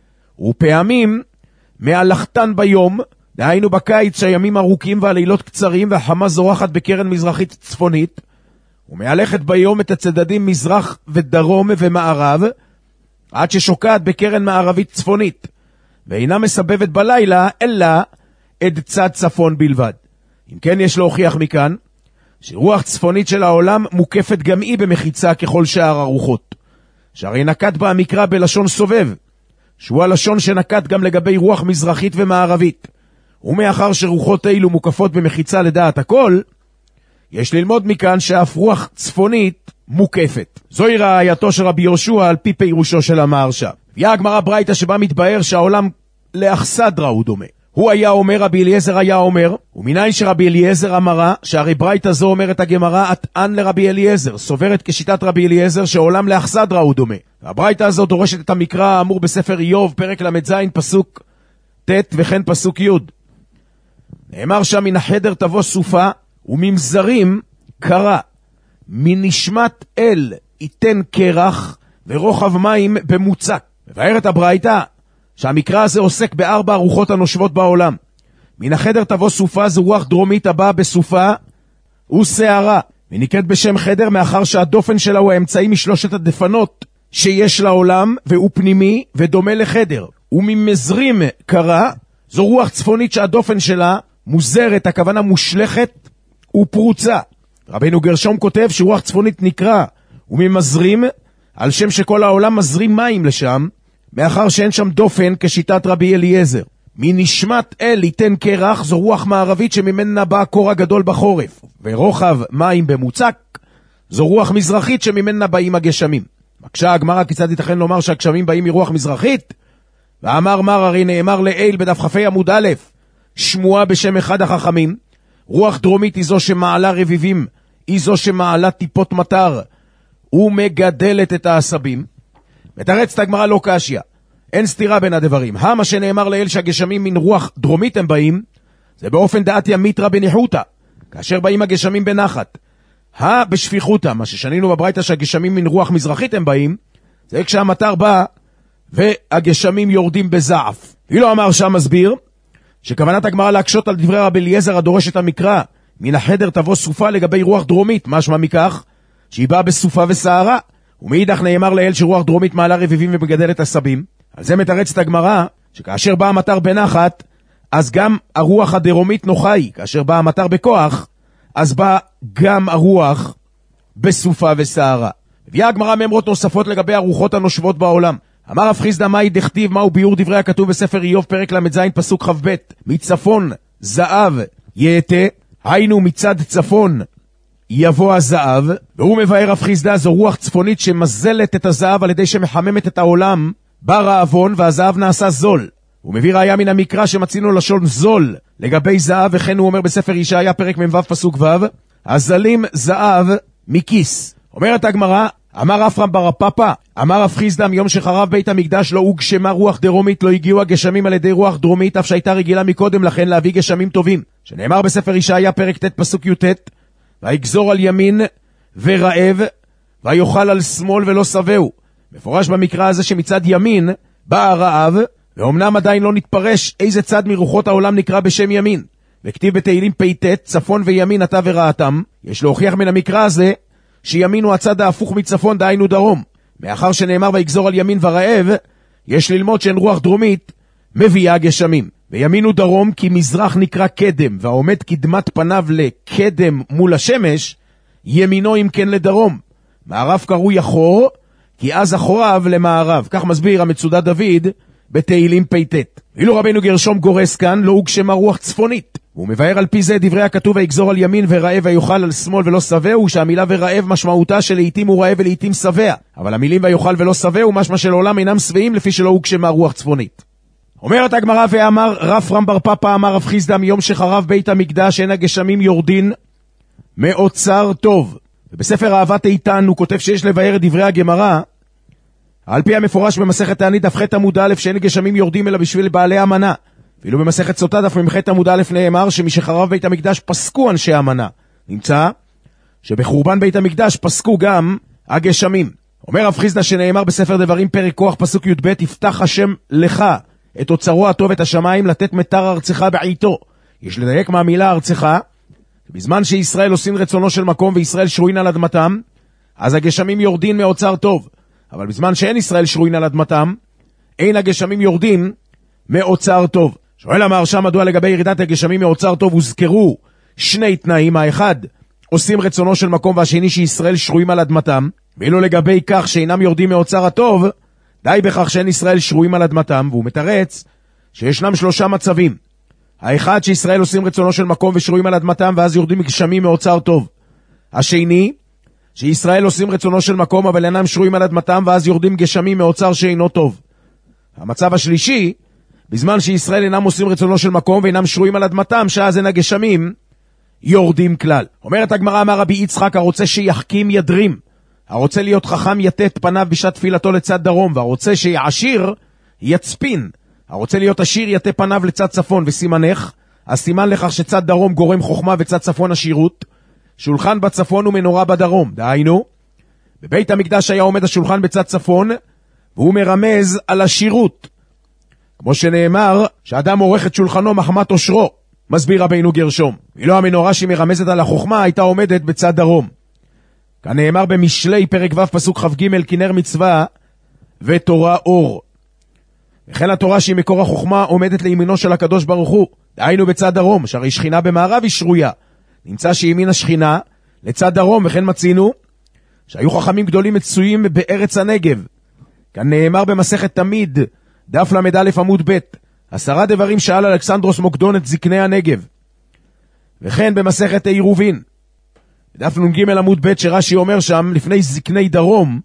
ופעמים מהלכתן ביום, דהיינו בקיץ שהימים ארוכים והלילות קצרים, והחמה זורחת בקרן מזרחית צפונית, ומהלכת ביום את הצדדים מזרח ודרום ומערב, עד ששוקעת בקרן מערבית צפונית, ואינה מסבבת בלילה, אלא את צד צפון בלבד. אם כן, יש להוכיח מכאן, שרוח צפונית של העולם מוקפת גם היא במחיצה ככל שאר הרוחות, שהרי נקט בה המקרא בלשון סובב, שהוא הלשון שנקט גם לגבי רוח מזרחית ומערבית. ומאחר שרוחות אילו מוקפות במחיצה לדעת הכל, יש ללמוד מכאן שאף רוח צפונית מוקפת. זוהי ראייתו של רבי יהושע על פי פירושו של המהרש"א. ויהיה הגמרא ברייתא שבה מתבאר שהעולם לאכסדרה הוא דומה. הוא היה אומר, רבי אליעזר היה אומר, ומניין שרבי אליעזר אמרה, שהרי ברייתא זו אומרת הגמרא, אטען לרבי אליעזר, סוברת כשיטת רבי אליעזר שעולם לאכסדרה הוא דומה. והברייתא הזו דורשת את המקרא האמור בספר איוב, פרק למד זין, פסוק ט' וכן פסוק י'. נאמר שם, מן החדר תבוא סופה, וממזרים קרה, מנשמת אל ייתן קרח, ורוחב מים במוצק. מבארת הברייתא, שהמקרא הזה עוסק בארבע הרוחות הנושבות בעולם. מן החדר תבוא סופה, זו רוח דרומית הבאה בסופה, הוא שערה, ונקראת בשם חדר מאחר שהדופן שלה הוא האמצעי משלושת הדפנות שיש לעולם, והוא פנימי ודומה לחדר. וממזרים קרה, זו רוח צפונית שהדופן שלה מוזרת, הכוונה מושלכת ופרוצה. רבינו גרשום כותב שרוח צפונית נקרא וממזרים, על שם שכל העולם מזרים מים לשם, מאחר שאין שם דופן כשיטת רבי אליעזר. מנשמת אל ייתן קרח, זו רוח מערבית שממנה בא הקור הגדול בחורף, ורוחב מים במוצק, זו רוח מזרחית שממנה באים הגשמים. מקשה הגמרא, כיצד ייתכן לומר שהגשמים באים מרוח מזרחית? ואמר מר, הרי נאמר לאל בדף כ"ה עמוד א', שמועה בשם אחד החכמים, רוח דרומית היא זו שמעלה רביבים, היא זו שמעלה טיפות מטר, ומגדלת את העשבים. מתרצת הגמרא לא קשיא, אין סתירה בין הדברים. המה שנאמר לאל שהגשמים מן רוח דרומית הם באים, זה באופן דעתיה מיתרא בניחותא, כאשר באים הגשמים בנחת. הא בשפיחותא, מה ששנינו בברייתא שהגשמים מן רוח מזרחית הם באים, זה כשהמטר בא והגשמים יורדים בזעף. אילו אמר שם מסביר, שכוונת הגמרא להקשות על דברי רבי אליעזר הדורש את המקרא, מן החדר תבוא סופה לגבי רוח דרומית, משמע מכך שהיא באה בסופה וסערה, ומאידך נאמר לאל שרוח דרומית מעלה רביבים ומגדלת עשבים. על זה מתרצת הגמרא, שכאשר בא המטר בנחת, אז גם הרוח הדרומית נוחה היא, כאשר בא המטר בכוח, אז בא גם הרוח בסופה וסערה. הביאה הגמרא מאמרות נוספות לגבי הרוחות הנושבות בעולם. אמר רב חיסדא מאי דכתיב, מהו ביאור דברי הכתוב בספר איוב פרק למ"ז פסוק כ"ב, מצפון זהב יאטה, היינו מצד צפון יבוא הזהב, והוא מבאר רב חיסדא, זו רוח צפונית שמזלת את הזהב על ידי שמחממת את העולם, בא רעבון והזהב נעשה זול. הוא מביא ראיה מן המקרא שמצינו לשון זול לגבי זהב, וכן הוא אומר בספר ישעיה פרק מ"ו פסוק ו', הזלים זהב מכיס. אומרת הגמרא, אמר אפרם בר פפא, אמר רב חיסדא, מיום שחרב בית המקדש לא הוגשמה רוח דרומית, לא הגיעו הגשמים על ידי רוח דרומית, אף שהייתה רגילה מקודם לכן להביא גשמים טובים, שנאמר בספר ישעיה פרק ט' פסוק י"ט, ויגזור על ימין ורעב, ויאכל על שמאל ולא שבעו. מפורש במקרא הזה שמצד ימין בא הרעב, ואומנם עדיין לא נתפרש איזה צד מרוחות העולם נקרא בשם ימין. וכתיב בתהילים פ"ט, צפון וימין אתה ורעתם. יש להוכיח מן המקרא הזה שימין הוא הצד ההפוך מצפון, דהיינו דרום. מאחר שנאמר ויגזור על ימין ורעב, יש ללמוד שאין רוח דרומית מביאה גשמים. וימין הוא דרום כי מזרח נקרא קדם, והעומד קדמת פניו לקדם מול השמש, ימינו אם כן לדרום. מערב קראו יחור, כי אז אחוריו למערב. כך מסביר המצודד דוד בתהילים פ"ט. ואילו רבנו גרשום גורס כאן, לא הוגשמה רוח צפונית. הוא מבאר על פי זה דברי הכתוב ויגזור על ימין ורעב ויאכל על שמאל ולא שבעו, שהמילה ורעב משמעותה שלעיתים הוא רעב ולעיתים שבע, אבל המילים ויאכל ולא שבעו משמע שלעולם אינם שבעים לפי שלא הוגשמה רוח צפונית. אומרת הגמרא, ואמר רב רם בר פפא אמר רב חיסדא, מיום שחרב בית המקדש אין הגשמים יורדין מאוצר טוב. ובספר אהבת איתן הוא כותב שיש לבאר את דברי הגמרא על פי המפורש במסכת תענית דף ח' עמוד א', שאין גשמים יורדים אלא בשביל בעלי המנה. ואילו במסכת סוטה דף מ"ח עמוד א' נאמר שמשחרב בית המקדש פסקו אנשי המנה. נמצא שבחורבן בית המקדש פסקו גם הגשמים. אומר רב חיסדא שנאמר בספר דברים פרק כוח פסוק י"ב, יפתח השם לך את אוצרו הטוב את השמיים לתת מטר ארצך בעיתו. יש לדייק מהמילה ארצך, בזמן שישראל עושים רצונו של מקום וישראל שרוין על אדמתם, אז הגשמים יורדים מאוצר טוב. אבל בזמן שאין ישראל שרוין על אדמתם, אין הגשמים יורדים מאוצר טוב. שואל המהרש"ם מדוע לגבי ירידת הגשמים מאוצר טוב הוזכרו שני תנאים, האחד עושים רצונו של מקום והשני שישראל שרויים על אדמתם, ואילו לגבי כך שאינם יורדים מאוצר הטוב, די בכך שאין ישראל שרויים על אדמתם, והוא מתרץ שישנם שלושה מצבים. האחד שישראל עושים רצונו של מקום ושרויים על אדמתם ואז יורדים גשמים מאוצר טוב. השני שישראל עושים רצונו של מקום אבל אינם שרויים על אדמתם ואז יורדים גשמים מאוצר שאינו טוב. המצב השלישי, בזמן שישראל אינם עושים רצונו של מקום ואינם שרויים על אדמתם, שאז אין הגשמים יורדים כלל. אומרת הגמרא, אמר רבי יצחק, הרוצה שיחכים ידרים, הרוצה להיות חכם יתת פניו בשעת תפילתו לצד דרום, והרוצה שיעשיר יצפין, הרוצה להיות עשיר יתה פניו לצד צפון. וסימנך, אז סימן לכך שצד דרום גורם חוכמה וצד צפון עשירות, שולחן בצפון ומנורה בדרום. דהיינו, בבית המקדש היה עומד השולחן בצד צפון, והוא מרמז על עשירות. כמו שנאמר, שאדם עורך את שולחנו מחמת עושרו, מסביר רבינו גרשום. ואילו המנורה שהיא מרמזת על החוכמה הייתה עומדת בצד דרום. כאן נאמר במשלי פרק ו' פסוק כ"ג, כנר מצווה ותורה אור. וכן התורה שהיא מקור החוכמה עומדת לימינו של הקדוש ברוך הוא, דהיינו בצד דרום, שהרי שכינה במערב היא שרויה. נמצא שימין השכינה לצד דרום, וכן מצינו שהיו חכמים גדולים מצויים בארץ הנגב. כאן נאמר במסכת תמיד דף למד א' עמוד ב', עשרה דברים שאל אלכסנדרוס מוקדון את זקני הנגב. וכן במסכת עירובין דף נ"ג עמוד ב', שרש"י אומר שם לפני זקני דרום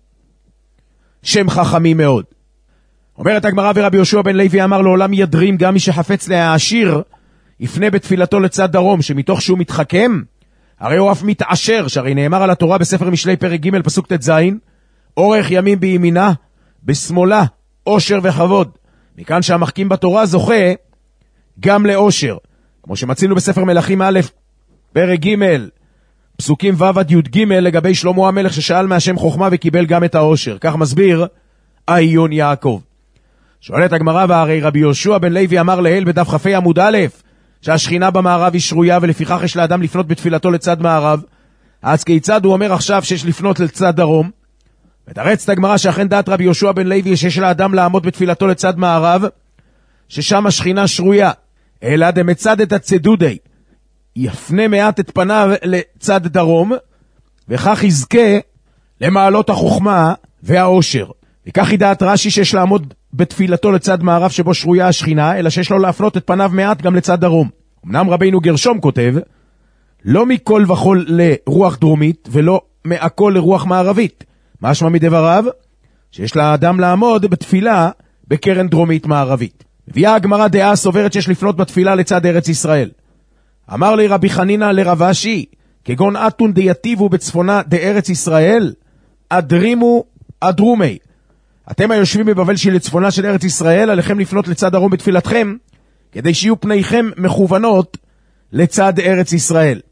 שם חכמים מאוד. אומרת הגמרא, ורבי יהושע בן לוי אמר, לעולם ידרים גם מי שחפץ להעשיר יפנה בתפילתו לצד דרום, שמתוך שהוא מתחכם הרי הוא אף מתעשר, שהרי נאמר על התורה בספר משלי פרק ג' פסוק ט"ז, אורך ימים בימינה בשמאלה עושר וכבוד. מכאן שהמחכים בתורה זוכה גם לאושר, כמו שמצינו בספר מלכים א' פרק ג' פסוקים ו' עד י' ג' לגבי שלמה המלך ששאל מהשם חוכמה וקיבל גם את האושר. כך מסביר העיון יעקב. שואלת הגמרא, והרי רבי יהושע בן לוי אמר להל בדף כ"ה עמוד א', שהשכינה במערב היא שרויה ולפיכך יש לאדם לפנות בתפילתו לצד מערב, אז כיצד הוא אומר עכשיו שיש לפנות לצד דרום? מתרצת הגמרא שאכן דעת רבי יהושע בן לוי שיש לאדם לעמוד בתפילתו לצד מערב, ששם השכינה שרויה, אלא דמצד את הצדודי, יפנה מעט את פניו לצד דרום, וכך יזכה למעלות החוכמה והעושר. וכך היא דעת רש"י שיש לעמוד בתפילתו לצד מערב שבו שרויה השכינה, אלא שיש לו להפנות את פניו מעט גם לצד דרום. אמנם רבינו גרשום כותב, לא מכל וכל לרוח דרומית, ולא מהכל לרוח מערבית. משמע מדבריו, שיש לאדם לעמוד בתפילה בקרן דרומית מערבית. מביאה הגמרא דעה סוברת שיש לפנות בתפילה לצד ארץ ישראל. אמר לי רבי חנינא לרב אשי, כגון אתון דייטיבו בצפונה דארץ ישראל, אדרימו אדרומי. אתם היושבים בבבל שלצפונה של ארץ ישראל, עליכם לפנות לצד דרום בתפילתכם, כדי שיהיו פניכם מכוונות לצד ארץ ישראל.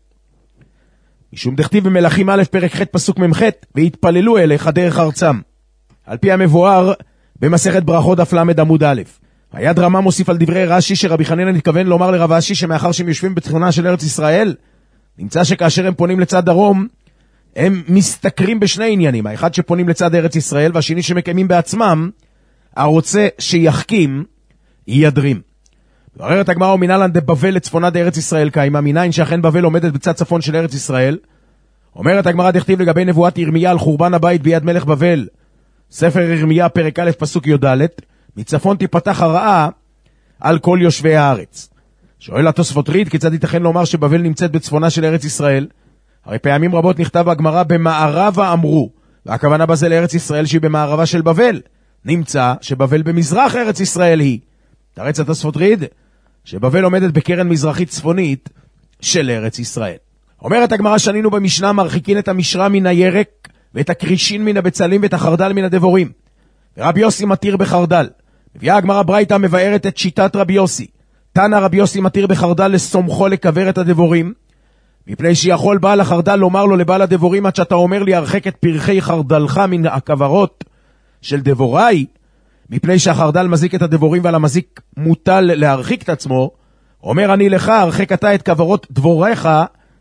משום דכתיב במלכים א' פרק ח' פסוק ממ"ח, והתפללו אליך דרך ארצם. על פי המבואר במסכת ברכות דף למד עמוד א'. היד רמה מוסיף על דברי רש"י שרבי חנינא התכוון לומר לרב אשי שמאחר שהם יושבים בצפונה של ארץ ישראל, נמצא שכאשר הם פונים לצד דרום, הם מסתכרים בשני עניינים, האחד שפונים לצד ארץ ישראל, והשני שמקיימים בעצמם, הרוצה שיחכים, ידרים. ועררת הגמרא ומנהלן דבבל לצפונה דארץ ישראל קיימה, מניין שאכן בבל עומדת בצד צפון של ארץ ישראל. אומרת הגמרא דכתיב לגבי נבואת ירמיה על חורבן הבית ביד מלך בבל, ספר ירמיה פרק א' פסוק י"ד, מצפון תיפתח הרעה על כל יושבי הארץ. שואל התוספות ריד, כיצד ייתכן לומר שבבל נמצאת בצפונה של ארץ ישראל? הרי פעמים רבות נכתב בהגמרא במערבה אמרו, והכוונה בזה לארץ ישראל שהיא במערבה של בבל. נמצא שבבל במזרח ארץ ישראל היא. תרץ התוספות ריד, שבבל עומדת בקרן מזרחית צפונית של ארץ ישראל. אומרת הגמרא שנינו במשנה, מרחיקין את המשרה מן הירק, ואת הקרישין מן הבצלים, ואת החרדל מן הדבורים. ורבי יוסי מתיר בחרדל. מביאה הגמרא ברייתא מבארת את שיטת רבי יוסי. תנא רבי יוסי מתיר בחרדל לסומכו לקבר את הדבורים, מפני שיכול בעל החרדל לומר לו לבעל הדבורים, עד שאתה אומר לי הרחק את פרחי חרדלך מן הכברות של דבוריי, מפני שהחרדל מזיק את הדבורים ועל המזיק מוטל להרחיק את עצמו, אומר אני לך הרחק אתה את כברות דבוריך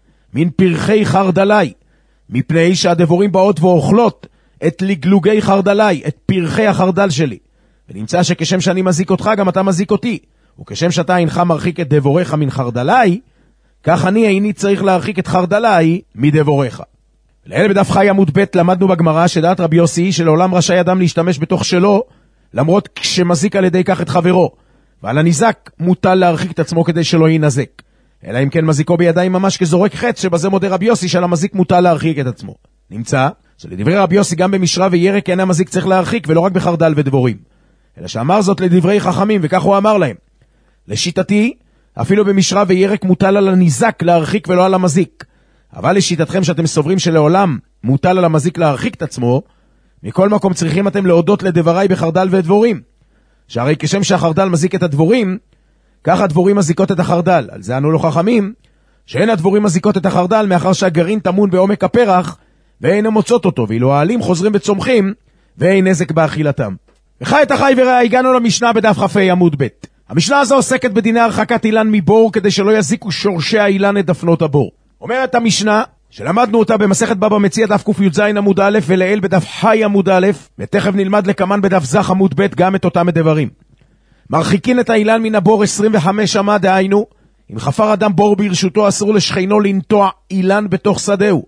מן פרחי חרדלי, מפני שהדבורים באות ואוכלות את לגלוגי חרדלי, את פרחי החרדל שלי. ונמצא שכשם שאני מזיק אותך גם אתה מזיק אותי, וכשם שאתה אינך מרחיק את דבוריך מן חרדלי, כך אני איני צריך להרחיק את חרדלי מדבוריך. לאלה בדף חי עמוד ב' למדנו בגמרא שדעת רבי יוסי שלעולם רשאי אדם להשתמש בתוך שלו, למרות כשמזיק על ידי כך את חברו, ועל הניזק מוטל להרחיק את עצמו כדי שלא ינזק. אלא אם כן מזיקו בידיים ממש כזורק חץ, שבזה מודה רבי יוסי שעל המזיק מוטל להרחיק את עצמו. נמצא שלדברי רבי יוסי גם במשרה וירק אין המזיק צריך להרחיק, ולא רק בחרדל ודבורים. אלא שאמר זאת לדברי חכמים, וכך הוא אמר להם. לשיטתי, אפילו במשרה וירק מוטל על הניזק להרחיק ולא על המזיק. אבל לשיטתכם שאתם סוברים שלעולם מוטל על המזיק להרחיק את עצמו, מכל מקום צריכים אתם להודות לדבריי בחרדל ודבורים. שהרי כשם שהחרדל מזיק את הדבורים, כך הדבורים מזיקות את החרדל. על זה ענו לו חכמים, שאין הדבורים מזיקות את החרדל, מאחר שהגרעין תמון בעומק הפרח, ואין מוצאות אותו, ואילו העלים חוזרים וצומחים, ואין נזק באכילתם. וחי את החי וראה, הגענו למשנה בדף כ"ה עמוד ב'. המשנה הזו עוסקת בדיני הרחקת אילן מבור, כדי שלא יזיקו שורשי האילן את דפנות הבור. אומרת המשנה, שלמדנו אותה במסכת בבא מציעא דף ק"ז עמוד א', ולאל בדף חי עמוד א', ותכף נלמד לקמן בדף זך עמוד ב' גם את אותם הדברים. מרחיקין את האילן מן הבור עשרים וחמש אמה, דהיינו, אם חפר אדם בור ברשותו אסור לשכנו לנטוע אילן בתוך שדהו.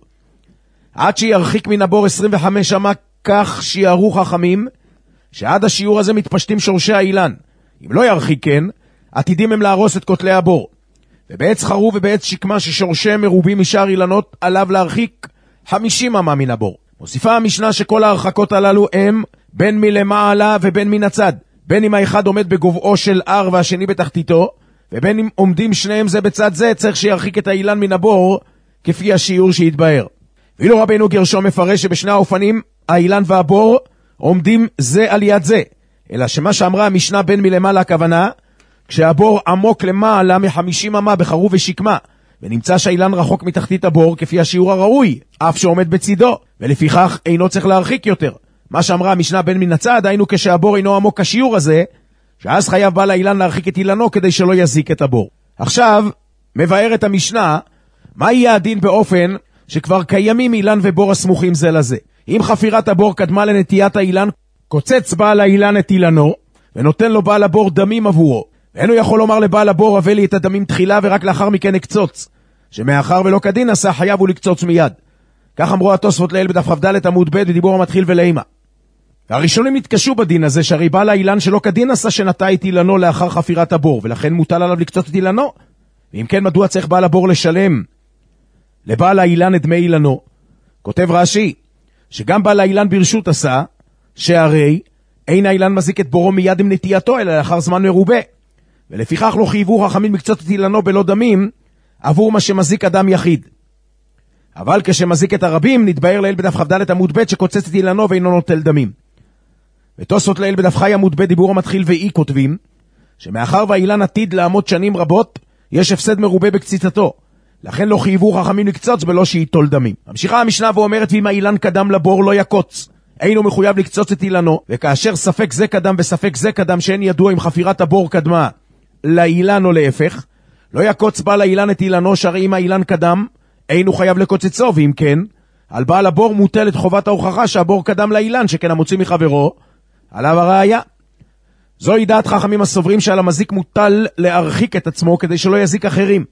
עד שירחיק מן הבור עשרים וחמש אמה, כך שיערו חכמים, שעד השיעור הזה מתפשטים שורשי האילן. אם לא ירחיק כן, עתידים הם להרוס את כותלי הבור. ובעץ חרוב ובעץ שקמה ששורשיהם מרובים משאר אילנות, עליו להרחיק חמישים אמה מן הבור. מוסיפה המשנה שכל ההרחקות הללו הם בין מלמעלה ובין מן הצד. בין אם האחד עומד בגובעו של הר והשני בתחתיתו, ובין אם עומדים שניהם זה בצד זה, צריך שירחיק את האילן מן הבור, כפי השיעור שהתבהר. ואילו רבינו גרשום מפרש שבשני האופנים, האילן והבור עומדים זה על יד זה. אלא שמה שאמרה המשנה בין מלמעלה הכוונה, כשהבור עמוק למעלה מחמישים אמה בחרוב ושקמה, ונמצא שהאילן רחוק מתחתית הבור כפי השיעור הראוי, אף שעומד בצידו, ולפיכך אינו צריך להרחיק יותר. מה שאמרה המשנה בין מן הצד, היינו כשהבור אינו עמוק השיעור הזה, שאז חייב בעל האילן להרחיק את אילנו כדי שלא יזיק את הבור. עכשיו, מבאר את המשנה, מה יהיה הדין באופן שכבר קיימים אילן ובור הסמוכים זה לזה? אם חפירת הבור קדמה לנטיית האילן, קוצץ בעל האילן את אילנו, ונותן לו בעל הבור דמים עבורו. ואינו יכול לומר לבעל הבור, הבא לי את הדמים תחילה ורק לאחר מכן אקצוץ. שמאחר ולא כדין עשה, חייב הוא לקצוץ מיד. כך אמרו התוספות לעיל בדף כ"ד עמוד ב' בדיבור המתחיל ולאימה. והראשונים התקשו בדין הזה, שהרי בעל האילן שלא כדין עשה שנטע את אילנו לאחר חפירת הבור, ולכן מוטל עליו לקצוץ את אילנו. ואם כן, מדוע צריך בעל הבור לשלם לבעל האילן את דמי אילנו? כותב רש"י, שגם בעל האילן ברשות עשה, שהרי אין האילן מזיק את בורו מיד עם נטייתו, אלא לאחר זמן מרובה. ולפיכך לא חייבו חכמים לקצוץ את אילנו בלא דמים, עבור מה שמזיק אדם יחיד. אבל כשמזיק את הרבים, נתבהר לעיל בדף כ"ד עמוד ב' שקוצץ את אילנו ואינו נוטל דמים. ותוספות לעיל בדף ח' עמוד ב' דיבור המתחיל ואי כותבים, שמאחר והאילן עתיד לעמוד שנים רבות, יש הפסד מרובה בקציצתו. לכן לא חייבו חכמים לקצוץ בלא שייטול דמים. המשיכה המשנה ואומרת, ואם האילן קדם לבור לא יקוץ. אינו מחויב לקצוץ את אילנו, וכאשר ספק זה קדם וספק זה קדם שאין ידוע אם חפירת הבור קדמה לאילן או להפך, לא יקוץ בעל האילן את אילנו, שהרי אם האילן קדם, אינו חייב לקוצצו, ואם כן, על בעל הבור מוטלת חובת ההוכחה שהבור קדם לאילן, שכן המוציא מחברו, עליו הראיה. זוהי דעת חכמים הסוברים שעל המזיק מוטל להרחיק את עצמו כדי שלא יזיק אחרים.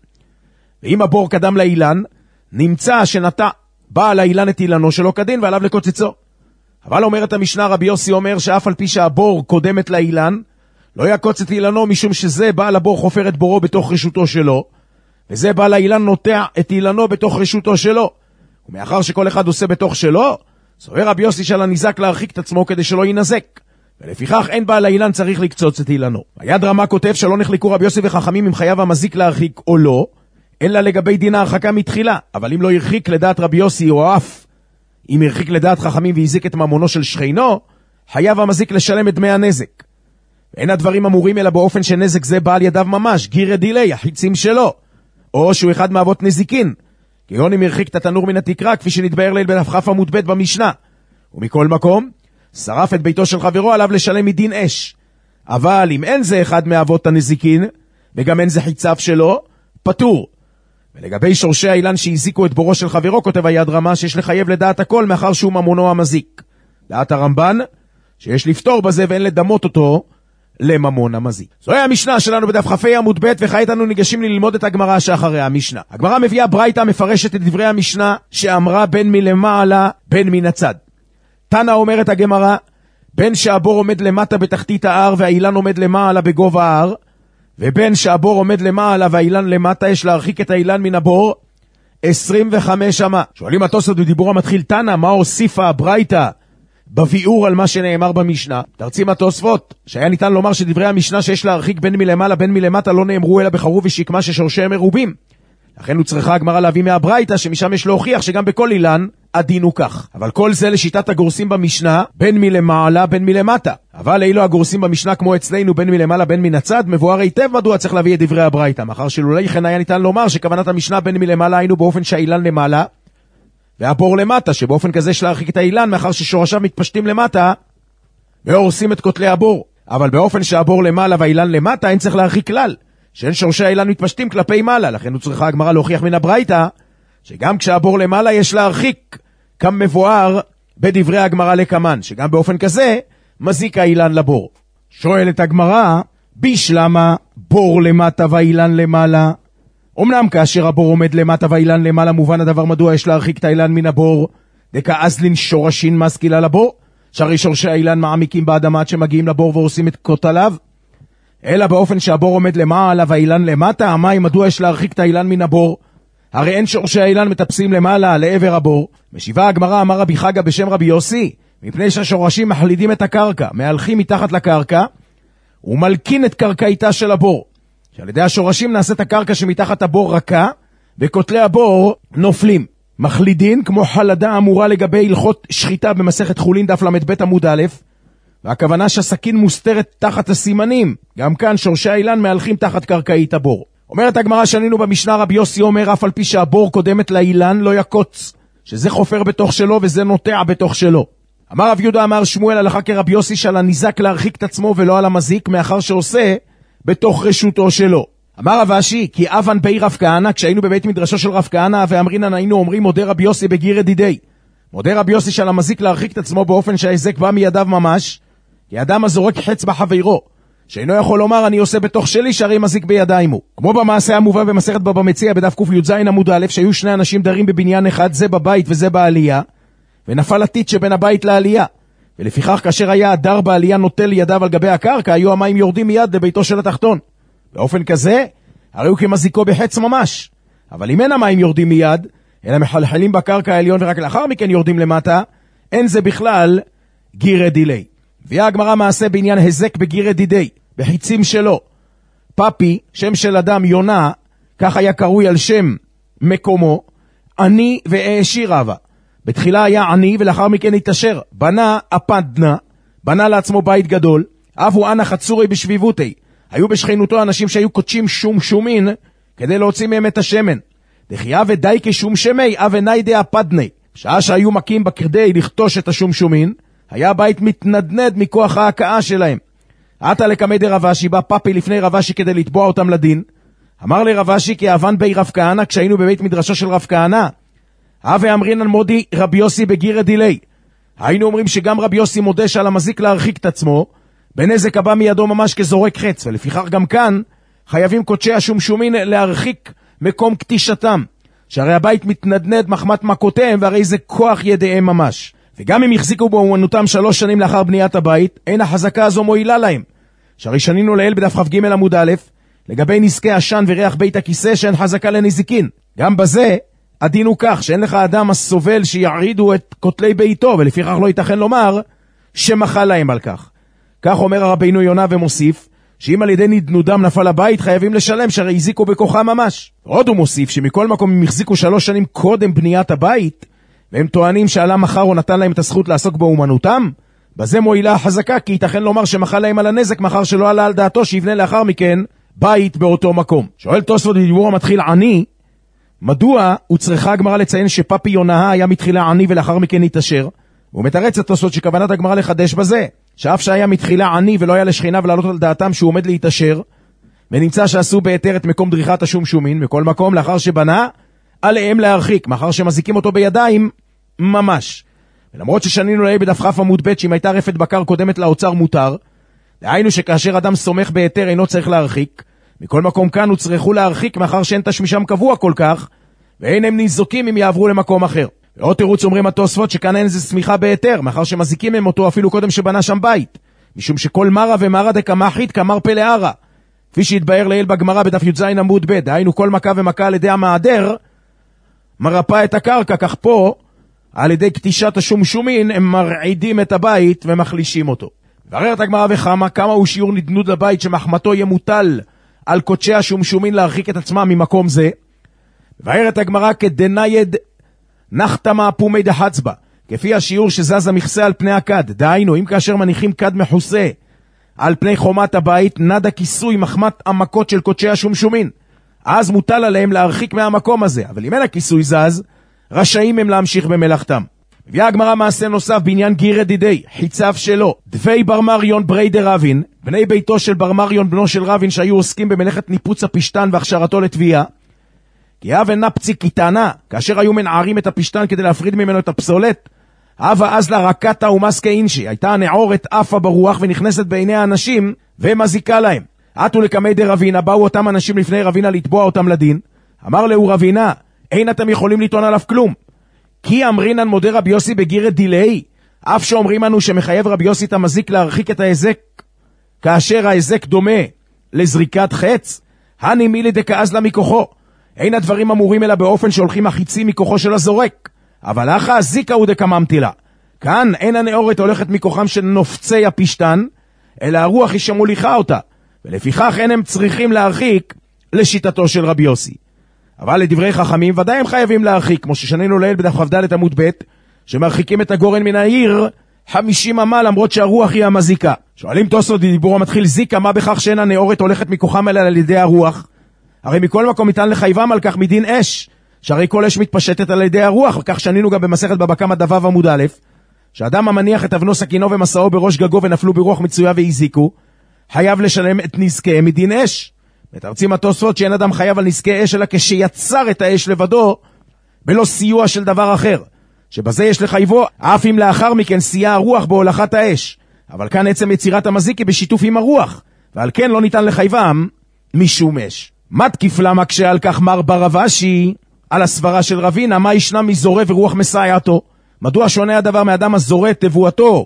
ואם הבור קדם לאילן, נמצא שנטע בעל האילן את אילנו שלא כדין ועליו לקוצצו. אבל אומרת המשנה, רבי יוסי אומר שאף על פי שהבור קודמת לאילן, לא יקוץ את אילנו משום שזה בעל הבור חופר את בורו בתוך רשותו שלו, וזה בעל האילן נוטע את אילנו בתוך רשותו שלו. ומאחר שכל אחד עושה בתוך שלו, סובר רבי יוסי שעל הניזק להרחיק את עצמו כדי שלא ינזק. ולפיכך אין בעל האילן צריך לקצוץ את אילנו. היד רמה כותב שלא נחלקו רבי יוסי וחכמים אם חייב המזיק להרחיק או לא, אלא לגבי דין ההרחקה מתחילה. אבל אם לא ירחיק לדעת רבי יוסי או אף אם ירחיק לדעת חכמים והזיק את ממונו של שכנו, חייב המזיק לשלם את דמי הנזק. ואין הדברים אמורים אלא באופן שנזק זה בעל ידיו ממש, גירה דילי, החיצים שלו, או שהוא אחד מאבות נזיקין, כגון אם ירחיק את התנור מן התקרה, כפי שנתבהר לעיל בדף כ' עמוד ב' במשנה. ומכל מקום, שרף את ביתו של חברו, עליו לשלם מדין אש. אבל אם אין זה אחד מאבות הנזיקין, וגם אין זה חיציו שלו, פטור. ולגבי שורשי האילן שהזיקו את בורו של חברו, כותב היד רמה שיש לחייב לדעת הכל מאחר שהוא ממונו המזיק. דעת הרמב"ן, שיש לפתור בזה ואין לדמות אותו לממון המזיק. זוהי המשנה שלנו בדף כ"ה עמוד ב', וכעת אנו ניגשים ללמוד את הגמרא שאחרי המשנה. הגמרא מביאה ברייתא מפרשת את דברי המשנה שאמרה בין מלמעלה בין מן הצד. תנא אומרת הגמרא, בין שהבור עומד למטה בתחתית ההר והאילן עומד למעלה בגובה ההר, ובין שהבור עומד למעלה והאילן למטה, יש להרחיק את האילן מן הבור עשרים וחמש אמה. שואלים התוספות בדיבור המתחיל, תנא, מה הוסיפה הברייתא בביאור על מה שנאמר במשנה? תרצים התוספות שהיה ניתן לומר שדברי המשנה שיש להרחיק בין מלמעלה בין מלמטה לא נאמרו אלא בחרוב ושקמה ששורשיהם מרובים. לכן הוא צריכה הגמרא להביא מהברייתא שמשם יש להוכיח שגם בכל אילן הדין הוא כך. אבל כל זה לשיטת הגורסים במשנה, בין מלמעלה בין מלמטה. אבל אילו הגורסים במשנה כמו אצלנו בין מלמעלה בין מן הצד, מבואר היטב מדוע צריך להביא את דברי הברייתא, מאחר שלולי כן היה ניתן לומר שכוונת המשנה בין מלמעלה היינו באופן שהאילן למעלה והבור למטה, שבאופן כזה יש להרחיק את האילן מאחר ששורשיו מתפשטים למטה והורסים את כותלי הבור. אבל באופן שהבור למעלה והאילן למטה אין צריך להרחיק כלל, שאין שורשי האילן מתפשטים כלפי מעלה. לכן הוא צריכה הגמרא להוכיח מן הברייתא שגם כשהבור למעלה יש להרחיק, כמבואר בדברי הגמרא לקמן, שגם באופן כזה מזיק האילן לבור. שואלת הגמרא, בישלמה בור למטה והאילן למעלה? אמנם כאשר הבור עומד למטה והאילן למעלה מובן הדבר מדוע יש להרחיק את האילן מן הבור, דכאזלין שורשין משכילה לבור, שהרי שורשי האילן מעמיקים באדמה עד שמגיעים לבור ועושים את כותליו, אלא באופן שהבור עומד למעלה והאילן למטה, המים מדוע יש להרחיק את האילן מן הבור? הרי אין שורשי האילן מטפסים למעלה לעבר הבור. משיבה הגמרא, אמר רבי חגה בשם רבי יוסי, מפני שהשורשים מחלידים את הקרקע, מהלכים מתחת לקרקע ומלקין את קרקעיתה של הבור, שעל ידי השורשים נעשית הקרקע שמתחת הבור רכה וכותלי הבור נופלים. מחלידין כמו חלדה אמורה לגבי הלכות שחיטה במסכת חולין דף למד עמוד א', והכוונה שהסכין מוסתרת תחת הסימנים. גם כאן שורשי האילן מהלכים תחת קרקעית הבור. אומרת הגמרא שנינו במשנה, רבי יוסי אומר אף על פי שהבור קודמת לאילן לא יקוץ, שזה חופר בתוך שלו וזה נוטע בתוך שלו. אמר רב יהודה אמר שמואל הלכה כרב יוסי שעל הניזק להרחיק את עצמו ולא על המזיק, מאחר שעושה בתוך רשותו שלו. אמר רב אשי, כי אבן בי רב כהנא, כשהיינו בבית מדרשו של רב כהנא ואמרינן היינו אומרים מודה רב יוסי בגיר ידידי. מודה רב יוסי שעל המזיק להרחיק את עצמו באופן שההיזק בא מידיו ממש, כי אדם הזורק חץ בחברו, שאינו יכול לומר אני עושה בתוך שלי שהרי מזיק בידיים הוא. כמו במעשה המובא במסכת בבא מציעא בדף ק"ז עמוד א', שהיו שני אנשים דרים בבניין אחד, זה בבית וזה בעלייה, ונפל הטיט שבין הבית לעלייה, ולפיכך כאשר היה הדר בעלייה נוטל ידיו על גבי הקרקע, היו המים יורדים מיד לביתו של התחתון. באופן כזה, הרי הוא כמזיקו בחץ ממש. אבל אם אין המים יורדים מיד, אלא מחלחלים בקרקע העליון ורק לאחר מכן יורדים למטה, אין זה בכלל גירא דילי. הביאה הגמרא מעשה בעניין הזק בגירא דידי, בחיצים שלו. פפי, שם של אדם יונה, כך היה קרוי על שם מקומו, עני והעשיר רבה. בתחילה היה עני ולאחר מכן התעשר. בנה אפדנה, בנה לעצמו בית גדול, אבו אנה חצורי בשביבותי. היו בשכנותו אנשים שהיו קודשים שום שומין כדי להוציא מהם את השמן. דחיה ודי כשום שמי, אבני די אפדני. שעה שהיו מקים בכדי לכתוש את השום שומין, היה הבית מתנדנד מכוח ההקאה שלהם. עתה לקמי די רבשי, בא פפי לפני רבשי כדי לתבוע אותם לדין. אמר לי רבשי כי אבן בי רב כהנא, כשהיינו בבית מדרשו של רב כהנא, הווה אמרינן מודי רב יוסי בגירא דילי. היינו אומרים שגם רב יוסי מודה שעל המזיק להרחיק את עצמו, בנזק הבא מידו ממש כזורק חץ, ולפיכך גם כאן חייבים קודשי השומשומין להרחיק מקום קטישתם, שהרי הבית מתנדנד מחמת מכותיהם, והרי זה כוח ידיהם ממש. וגם אם החזיקו באומנותם שלוש שנים לאחר בניית הבית, אין החזקה הזו מועילה להם. שהרי שנינו לעיל בדף כ"ג עמוד א', לגבי נזקי עשן וריח בית הכיסא שאין חזקה לנזיקין. גם בזה הדין הוא כך, שאין לך אדם הסובל שיערידו את כותלי ביתו, ולפיכך לא ייתכן לומר שמחל להם על כך. כך אומר הרבינו יונה ומוסיף, שאם על ידי נדנודם נפל הבית חייבים לשלם, שהרי הזיקו בכוחם ממש. עוד הוא מוסיף שמכל מקום הם החזיקו שלוש שנים קודם בניית הבית, והם טוענים שעלה מחר או נתן להם את הזכות לעסוק באומנותם, בזה מועילה החזקה, כי ייתכן לומר שמחל להם על הנזק מחר שלא עלה על דעתו שיבנה לאחר מכן בית באותו מקום. שואל תוספות בדיבור המתחיל עני, מדוע הוא צריכה הגמרא לציין שפפי יונה היה מתחילה עני ולאחר מכן התעשר? הוא מתרץ את תוספות שכוונת הגמרא לחדש בזה, שאף שהיה מתחילה עני ולא היה לשכינה ולעלות על דעתם שהוא עומד להתעשר, ונמצא שעשו בהיתר את מקום דריכת השום-שומין, מכל מקום לאחר שבנה, עליהם להרחיק, מאחר שמזיקים אותו בידיים ממש. ולמרות ששנינו לעיל בדף כ' עמוד ב' שאם הייתה רפת בקר קודמת לאוצר מותר, דהיינו שכאשר אדם סומך בהיתר אינו צריך להרחיק, מכל מקום כאן הוא צריכו להרחיק מאחר שאין תשמישם קבוע כל כך, ואין הם ניזוקים אם יעברו למקום אחר. ועוד תירוץ אומרים התוספות שכאן אין איזה סמיכה בהיתר, מאחר שמזיקים הם אותו אפילו קודם שבנה שם בית, משום שכל מרה ומרה דקמחית כמר פלארה, כפי שהתבאר לעיל בגמרא בדף י"ז עמוד ב', דהיינו כל מכה ומכה על ידי המעדר מרפא את הקרקע, כך פה על ידי קטישת השום-שומין הם מרעידים את הבית ומחלישים אותו. בררת הגמרא וכמה, כמה הוא שיעור נדנוד לבית שמחמתו יהיה מוטל על קודשי השום-שומין להרחיק את עצמם ממקום זה. בררת הגמרא כדנייד נחתמה פומי דחצבה, כפי השיעור שזז המכסה על פני הכד, דהיינו אם כאשר מניחים כד מחוסה על פני חומת הבית נד הכיסוי מחמת המכות של קודשי השום-שומין, אז מוטל עליהם להרחיק מהמקום הזה, אבל אם אין הכיסוי זז, רשאים הם להמשיך במלאכתם. הביאה הגמרא מעשה נוסף בעניין גירא דידי, חיציו שלו, דבי בר מריון ברי דרבין, בני ביתו של בר מריון בנו של רבין שהיו עוסקים במלאכת ניפוץ הפשטן והכשרתו לתביעה, כי הווה נפצי קיטנה, כאשר היו מנערים את הפשטן כדי להפריד ממנו את הפסולת, הווה אז לה רקטה ומסקה אינשי, הייתה הנעורת עפה ברוח ונכנסת בעיני האנשים ומזיקה להם. עתו לקמי די רבינה, באו אותם אנשים לפני רבינה לתבוע אותם לדין, אמר לו רבינה, אין אתם יכולים לטעון עליו כלום, כי אמרינן מודה רבי יוסי בגירא דילי, אף שאומרים לנו שמחייב רבי יוסי את המזיק להרחיק את ההזק, כאשר ההזק דומה לזריקת חץ, הני מילי דקאז לה מכוחו, אין הדברים אמורים אלא באופן שהולכים החיצים מכוחו של הזורק, אבל אחא הזיקה הוא דקממתי לה, כאן אין הנאורת הולכת מכוחם של נופצי הפשטן, אלא הרוח היא שמוליכה אותה, ולפיכך אין הם צריכים להרחיק לשיטתו של רבי יוסי. אבל לדברי חכמים ודאי הם חייבים להרחיק, כמו ששנינו לעיל בדף כ"ד עמוד ב', שמרחיקים את הגורן מן העיר חמישים אמה למרות שהרוח היא המזיקה. שואלים תוספות בדיבור המתחיל זיקה, מה בכך שאין הנאורת הולכת מכוחם אלא על ידי הרוח? הרי מכל מקום ניתן לחייבם על כך מדין אש, שהרי כל אש מתפשטת על ידי הרוח, וכך שנינו גם במסכת בבא קמא דף ו' עמוד א', שאדם המניח את אבנו סכינו ומסעו בראש גגו ונפלו ברוח מצויה והזיקו, חייב לשלם את נזקי מדין אש. מתרצים התוספות שאין אדם חייב על נזקי אש אלא כשיצר את האש לבדו, בלא סיוע של דבר אחר, שבזה יש לחייבו, אף אם לאחר מכן סייע הרוח בהולכת האש. אבל כאן עצם יצירת המזיק היא בשיתוף עם הרוח, ועל כן לא ניתן לחייבם משום אש. מתקיף למה כשעל כך מר ברבשי, על הסברה של רבינה, מה ישנה מזורה ורוח מסייעתו? מדוע שונה הדבר מאדם הזורה את תבואתו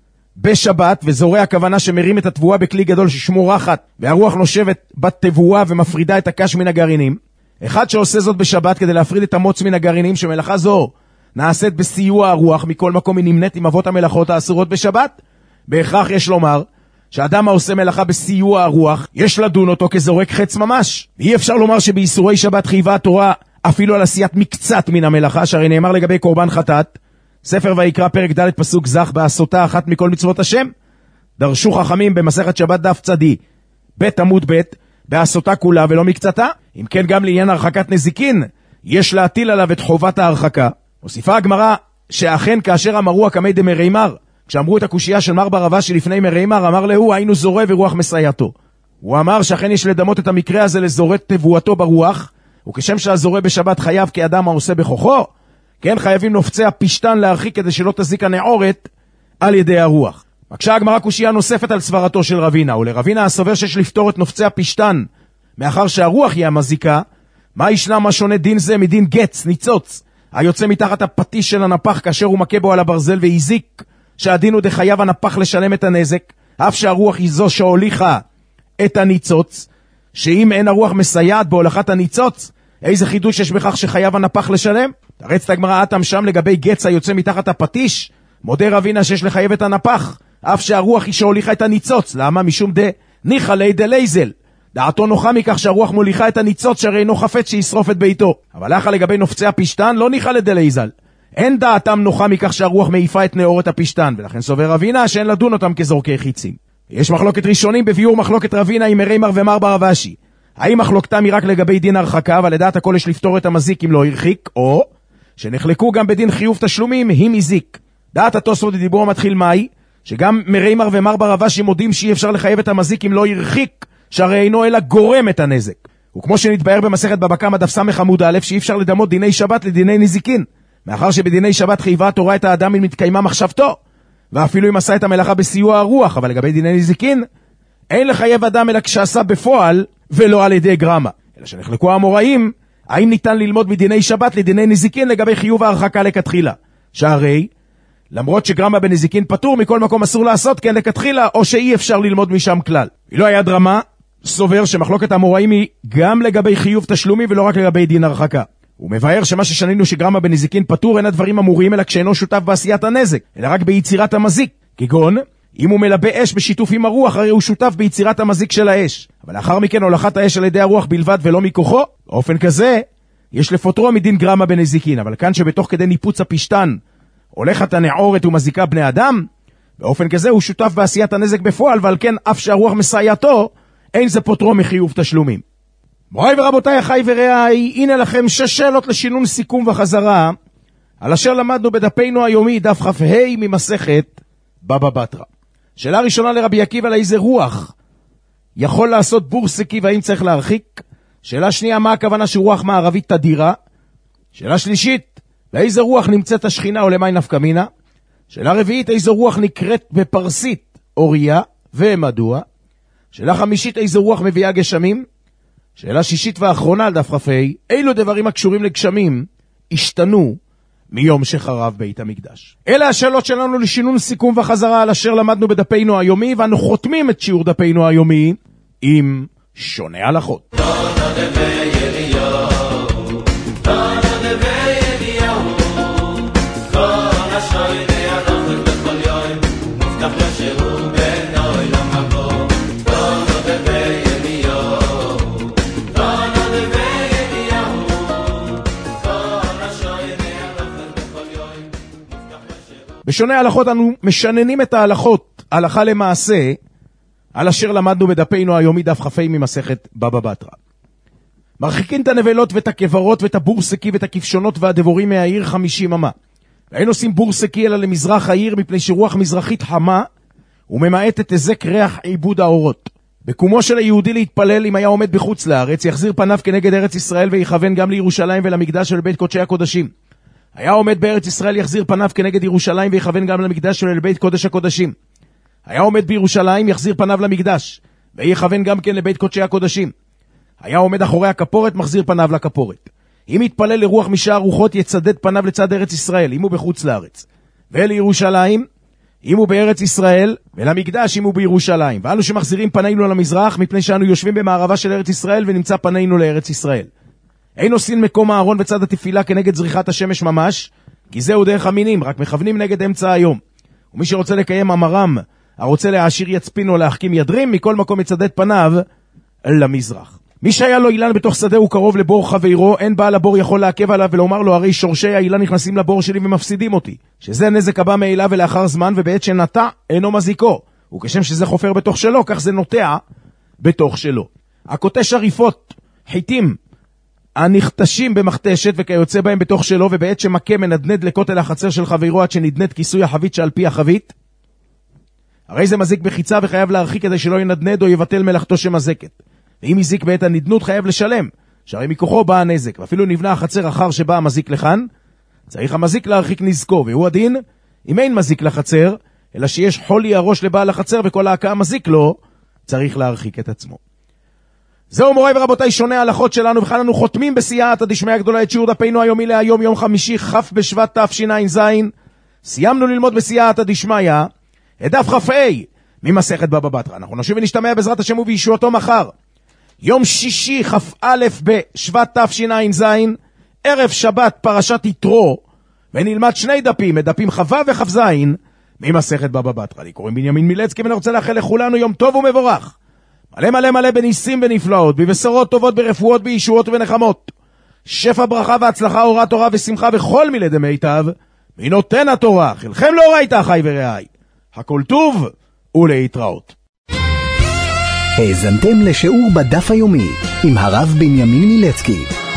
בשבת, וזורה הכוונה שמרים את התבואה בכלי גדול ששמו רחת, והרוח נושבת בתבואה ומפרידה את הקש מן הגרעינים? אחד שעושה זאת בשבת כדי להפריד את המוץ מן הגרעינים, שמלאכה זו נעשית בסיוע הרוח, מכל מקום היא נמנית עם אבות המלאכות האסורות בשבת, בהכרח יש לומר שאדם העושה מלאכה בסיוע הרוח, יש לדון אותו כזורק חץ ממש. אי אפשר לומר שבאיסורי שבת חייבה התורה אפילו על עשיית מקצת מן המלאכה, שהרי נאמר לגבי קורבן חטאת, ספר ויקרא פרק ד' פסוק זך, בעשותה אחת מכל מצוות השם. דרשו חכמים במסכת שבת דף צדי בית עמוד בית, בעשותה כולה ולא מקצתה. אם כן גם לעניין הרחקת נזיקין, יש להטיל עליו את חובת ההרחקה. מוסיפה הגמרא שאכן כאשר אמרו הקמי דמרימר, כשאמרו את הקושייה של מר ברבשי לפני מרימר, אמר להו היינו זורה ורוח מסייעתו. הוא אמר שאכן יש לדמות את המקרה הזה לזורה תבואתו ברוח, וכשם שהזורה בשבת חייב כאדם העושה בכוחו, כן חייבים נופצי הפשטן להרחיק כדי שלא תזיק הנעורת על ידי הרוח. מקשה הגמרא קושייה נוספת על סברתו של רבינה, ולרבינה הסובר שיש לפתור את נופצי הפשטן מאחר שהרוח היא המזיקה. מה ישנה מה שונה דין זה מדין גץ, ניצוץ, היוצא מתחת הפטיש של הנפח כאשר הוא מכה בו על הברזל והזיק, שהדין הוא דחייב הנפח לשלם את הנזק, אף שהרוח היא זו שהוליכה את הניצוץ, שאם אין הרוח מסייעת בהולכת הניצוץ, איזה חידוש יש בכך שחייב הנפח לשלם? תרץ את הגמרא אתם שם לגבי גץ היוצא מתחת הפטיש, מודה רבינה שיש לחייב את הנפח, אף שהרוח היא שהוליכה את הניצוץ. למה? משום דה ניחא ליה דלייזל, דעתו נוחה מכך שהרוח מוליכה את הניצוץ, שהרי אינו חפץ שישרוף את ביתו. אבל לאחר לגבי נופצי הפשטן לא ניחא לדלייזל, אין דעתם נוחה מכך שהרוח מעיפה את נאורת הפשטן, ולכן סובר רבינה שאין לדון אותם כזורקי חיצים. יש מחלוקת ראשונים בביאור מחלוקת רבינה עם מרימר ומר ברבשי, האם מחלוקתם היא רק לגבי דין הרחקה, אבל לדעת הכל יש לפתור את המזיק אם לא הרחיק, או שנחלקו גם בדין חיוב תשלומים היא מזיק. דעת התוספות בדיבור המתחיל מהי, שגם מרימר ומר ברבשי מודים שאי אפשר לחייב את המזיק אם לא הרחיק, שהרי אינו אלא גורם את הנזק. וכמו שנתבהר במסכת בבא קמא דף סמך עמוד א', שאי אפשר לדמות דיני שבת לדיני נזיקין, מאחר שבדיני שבת חייבה התורה את האדם אם מתקיימה מחשבתו, ואפילו אם עשה את המלאכה בסיוע הרוח. אבל לגבי דיני נזיקין אין לחייב אדם אלא כשעשה בפועל ולא על ידי גרמה. אלא שנחלקו האמוראים האם ניתן ללמוד מדיני שבת לדיני נזיקין לגבי חיוב ההרחקה לכתחילה, שהרי למרות שגרמה בנזיקין פטור, מכל מקום אסור לעשות כן לכתחילה, או שאי אפשר ללמוד משם כלל. לא היה דרמה סובר שמחלוקת האמוראים היא גם לגבי חיוב תשלומי ולא רק לגבי דין הרחקה. הוא מבאר שמה ששנינו שגרמה בנזיקין פטור אין הדברים אמורים אלא כשאינו שותף בעשיית הנזק, אלא רק ביצירת המזיק, כגון אם הוא מלבה אש בשיתוף עם הרוח, הרי הוא שותף ביצירת המזיק של האש, אבל לאחר מכן הולכת האש על ידי הרוח בלבד ולא מכוחו. באופן כזה יש לפוטרו מדין גרמה בנזיקין. אבל כאן שבתוך כדי ניפוץ הפשטן הולכת הנעורת ומזיקה בני אדם, באופן כזה הוא שותף בעשיית הנזק בפועל, ועל כן אף שהרוח מסייעתו אין זה פוטרו מחיוב תשלומים. מוריי ורבותיי, אחי ורעי, הנה לכם שש שאלות לשינון סיכום וחזרה על אשר למדנו בדפנו היומי דף כ"ה ממסכת בבא בתרא. שאלה ראשונה לרבי עקיבא, לאיזה רוח יכול לעשות בורסקי והאם צריך להרחיק? שאלה שנייה, מה הכוונה שרוח מערבית תדירה? שאלה שלישית, לאיזה רוח נמצאת השכינה ולמי נפקא מינה? שאלה רביעית, איזו רוח נקראת בפרסית אוריה ומדוע? שאלה חמישית, איזו רוח מביאה גשמים? שאלה שישית ואחרונה על דף כ"ה, אילו דברים הקשורים לגשמים השתנו מיום שחרב בית המקדש? אלה השאלות שלנו לשינון סיכום וחזרה על אשר למדנו בדפנו היומי, ואנו חותמים את שיעור דפנו היומי עם שונה הלכות. בשונה הלכות אנו משננים את ההלכות הלכה למעשה על אשר למדנו בדפנו היומי דף כ"ה ממסכת בבא בתרא. מרחיקים את הנבלות ואת הכברות ואת הבורסקי ואת הכבשונות והדבורים מהעיר חמישים אמה, ואין עושים בורסקי אלא למזרח העיר, מפני שרוח מזרחית חמה וממעט את הזק ריח עיבוד האורות. בקומו של היהודי להתפלל, אם היה עומד בחוץ לארץ, יחזיר פניו כנגד ארץ ישראל ויכוון גם לירושלים ולמקדש של בית קודשי הקודשים. היה עומד בארץ ישראל, יחזיר פניו כנגד ירושלים ויכוון גם למקדש של בית קודש הקודשים. היה עומד בירושלים, יחזיר פניו למקדש ויכוון גם כן לבית קודשי הקודשים. היה עומד אחורי הכפורת, מחזיר פניו לכפורת. אם יתפלל לרוח משער רוחות, יצדד פניו לצד ארץ ישראל, אם הוא בחוץ לארץ, ולירושלים אם הוא בארץ ישראל, ולמקדש אם הוא בירושלים. ואנו שמחזירים פנינו למזרח, מפני שאנו יושבים במערבה של ארץ ישראל, ונמצא פנינו לארץ ישראל. אין עושים מקום הארון וצד התפילה כנגד זריחת השמש ממש, כי זהו דרך המינים, רק מכוונים נגד אמצע היום. ומי שרוצה לקיים אמרם, הרוצה להעשיר יצפין או להחכים ידרים, מכל מקום יצדד פניו למזרח. מי שהיה לו אילן בתוך שדה הוא קרוב לבור חברו, אין בעל הבור יכול לעכב עליו ולומר לו, הרי שורשי האילן נכנסים לבור שלי ומפסידים אותי, שזה נזק הבא מאליו ולאחר זמן, ובעת שנטע אינו מזיקו, וכשם שזה חופר בתוך שלו, כך זה נוטע בתוך שלו. הקוטה שריפות, חיטים, הנכתשים במכתשת וכיוצא בהם בתוך שלו, ובעת שמכה מנדנד לכותל החצר של חברו עד שנדנד כיסוי החבית שעל פי החבית, הרי זה מזיק בחיצה וחייב להרחיק כדי שלא ינדנד או יבטל מלאכתו שמזקת. ואם יזיק בעת הנדנות חייב לשלם, שהרי מכוחו בא הנזק, ואפילו נבנה החצר אחר שבא המזיק לכאן, צריך המזיק להרחיק נזקו, והוא הדין, אם אין מזיק לחצר, אלא שיש חולי הראש לבעל החצר וכל ההקה מזיק לו, צריך להרחיק את עצמו. זהו מוריי ורבותיי שונה ההלכות שלנו, וכאן אנו חותמים בסייעתא דשמיא גדולה את שיעור דפינו היומי להיום, יום חמישי, כ' בשבט תשע"ז. סיימנו ללמוד בסייעתא דשמיא את דף כ"ה ממסכת בבא בתרא. אנחנו נשוב ונשתמע בעזרת השם ובישועתו מחר. יום שישי כ"א בשבט תשע"ז, ערב שבת פרשת יתרו, ונלמד שני דפים, את דפים כ"ו וכ"ז ממסכת בבא בתרא. לי קוראים בנימין מילצקי, ואני רוצה לאחל לכולנו יום טוב ומבורך, מלא מלא מלא בניסים ונפלאות, בבשורות טובות, ברפואות, בישועות ובנחמות, שפע ברכה והצלחה, אורה תורה ושמחה בכל מילי דמיטב, מנותן התורה. חלכם לא ראית אחי ורעי, הכל טוב ולהתראות. האזנתם לשיעור בדף היומי עם הרב בנימין מילצקי.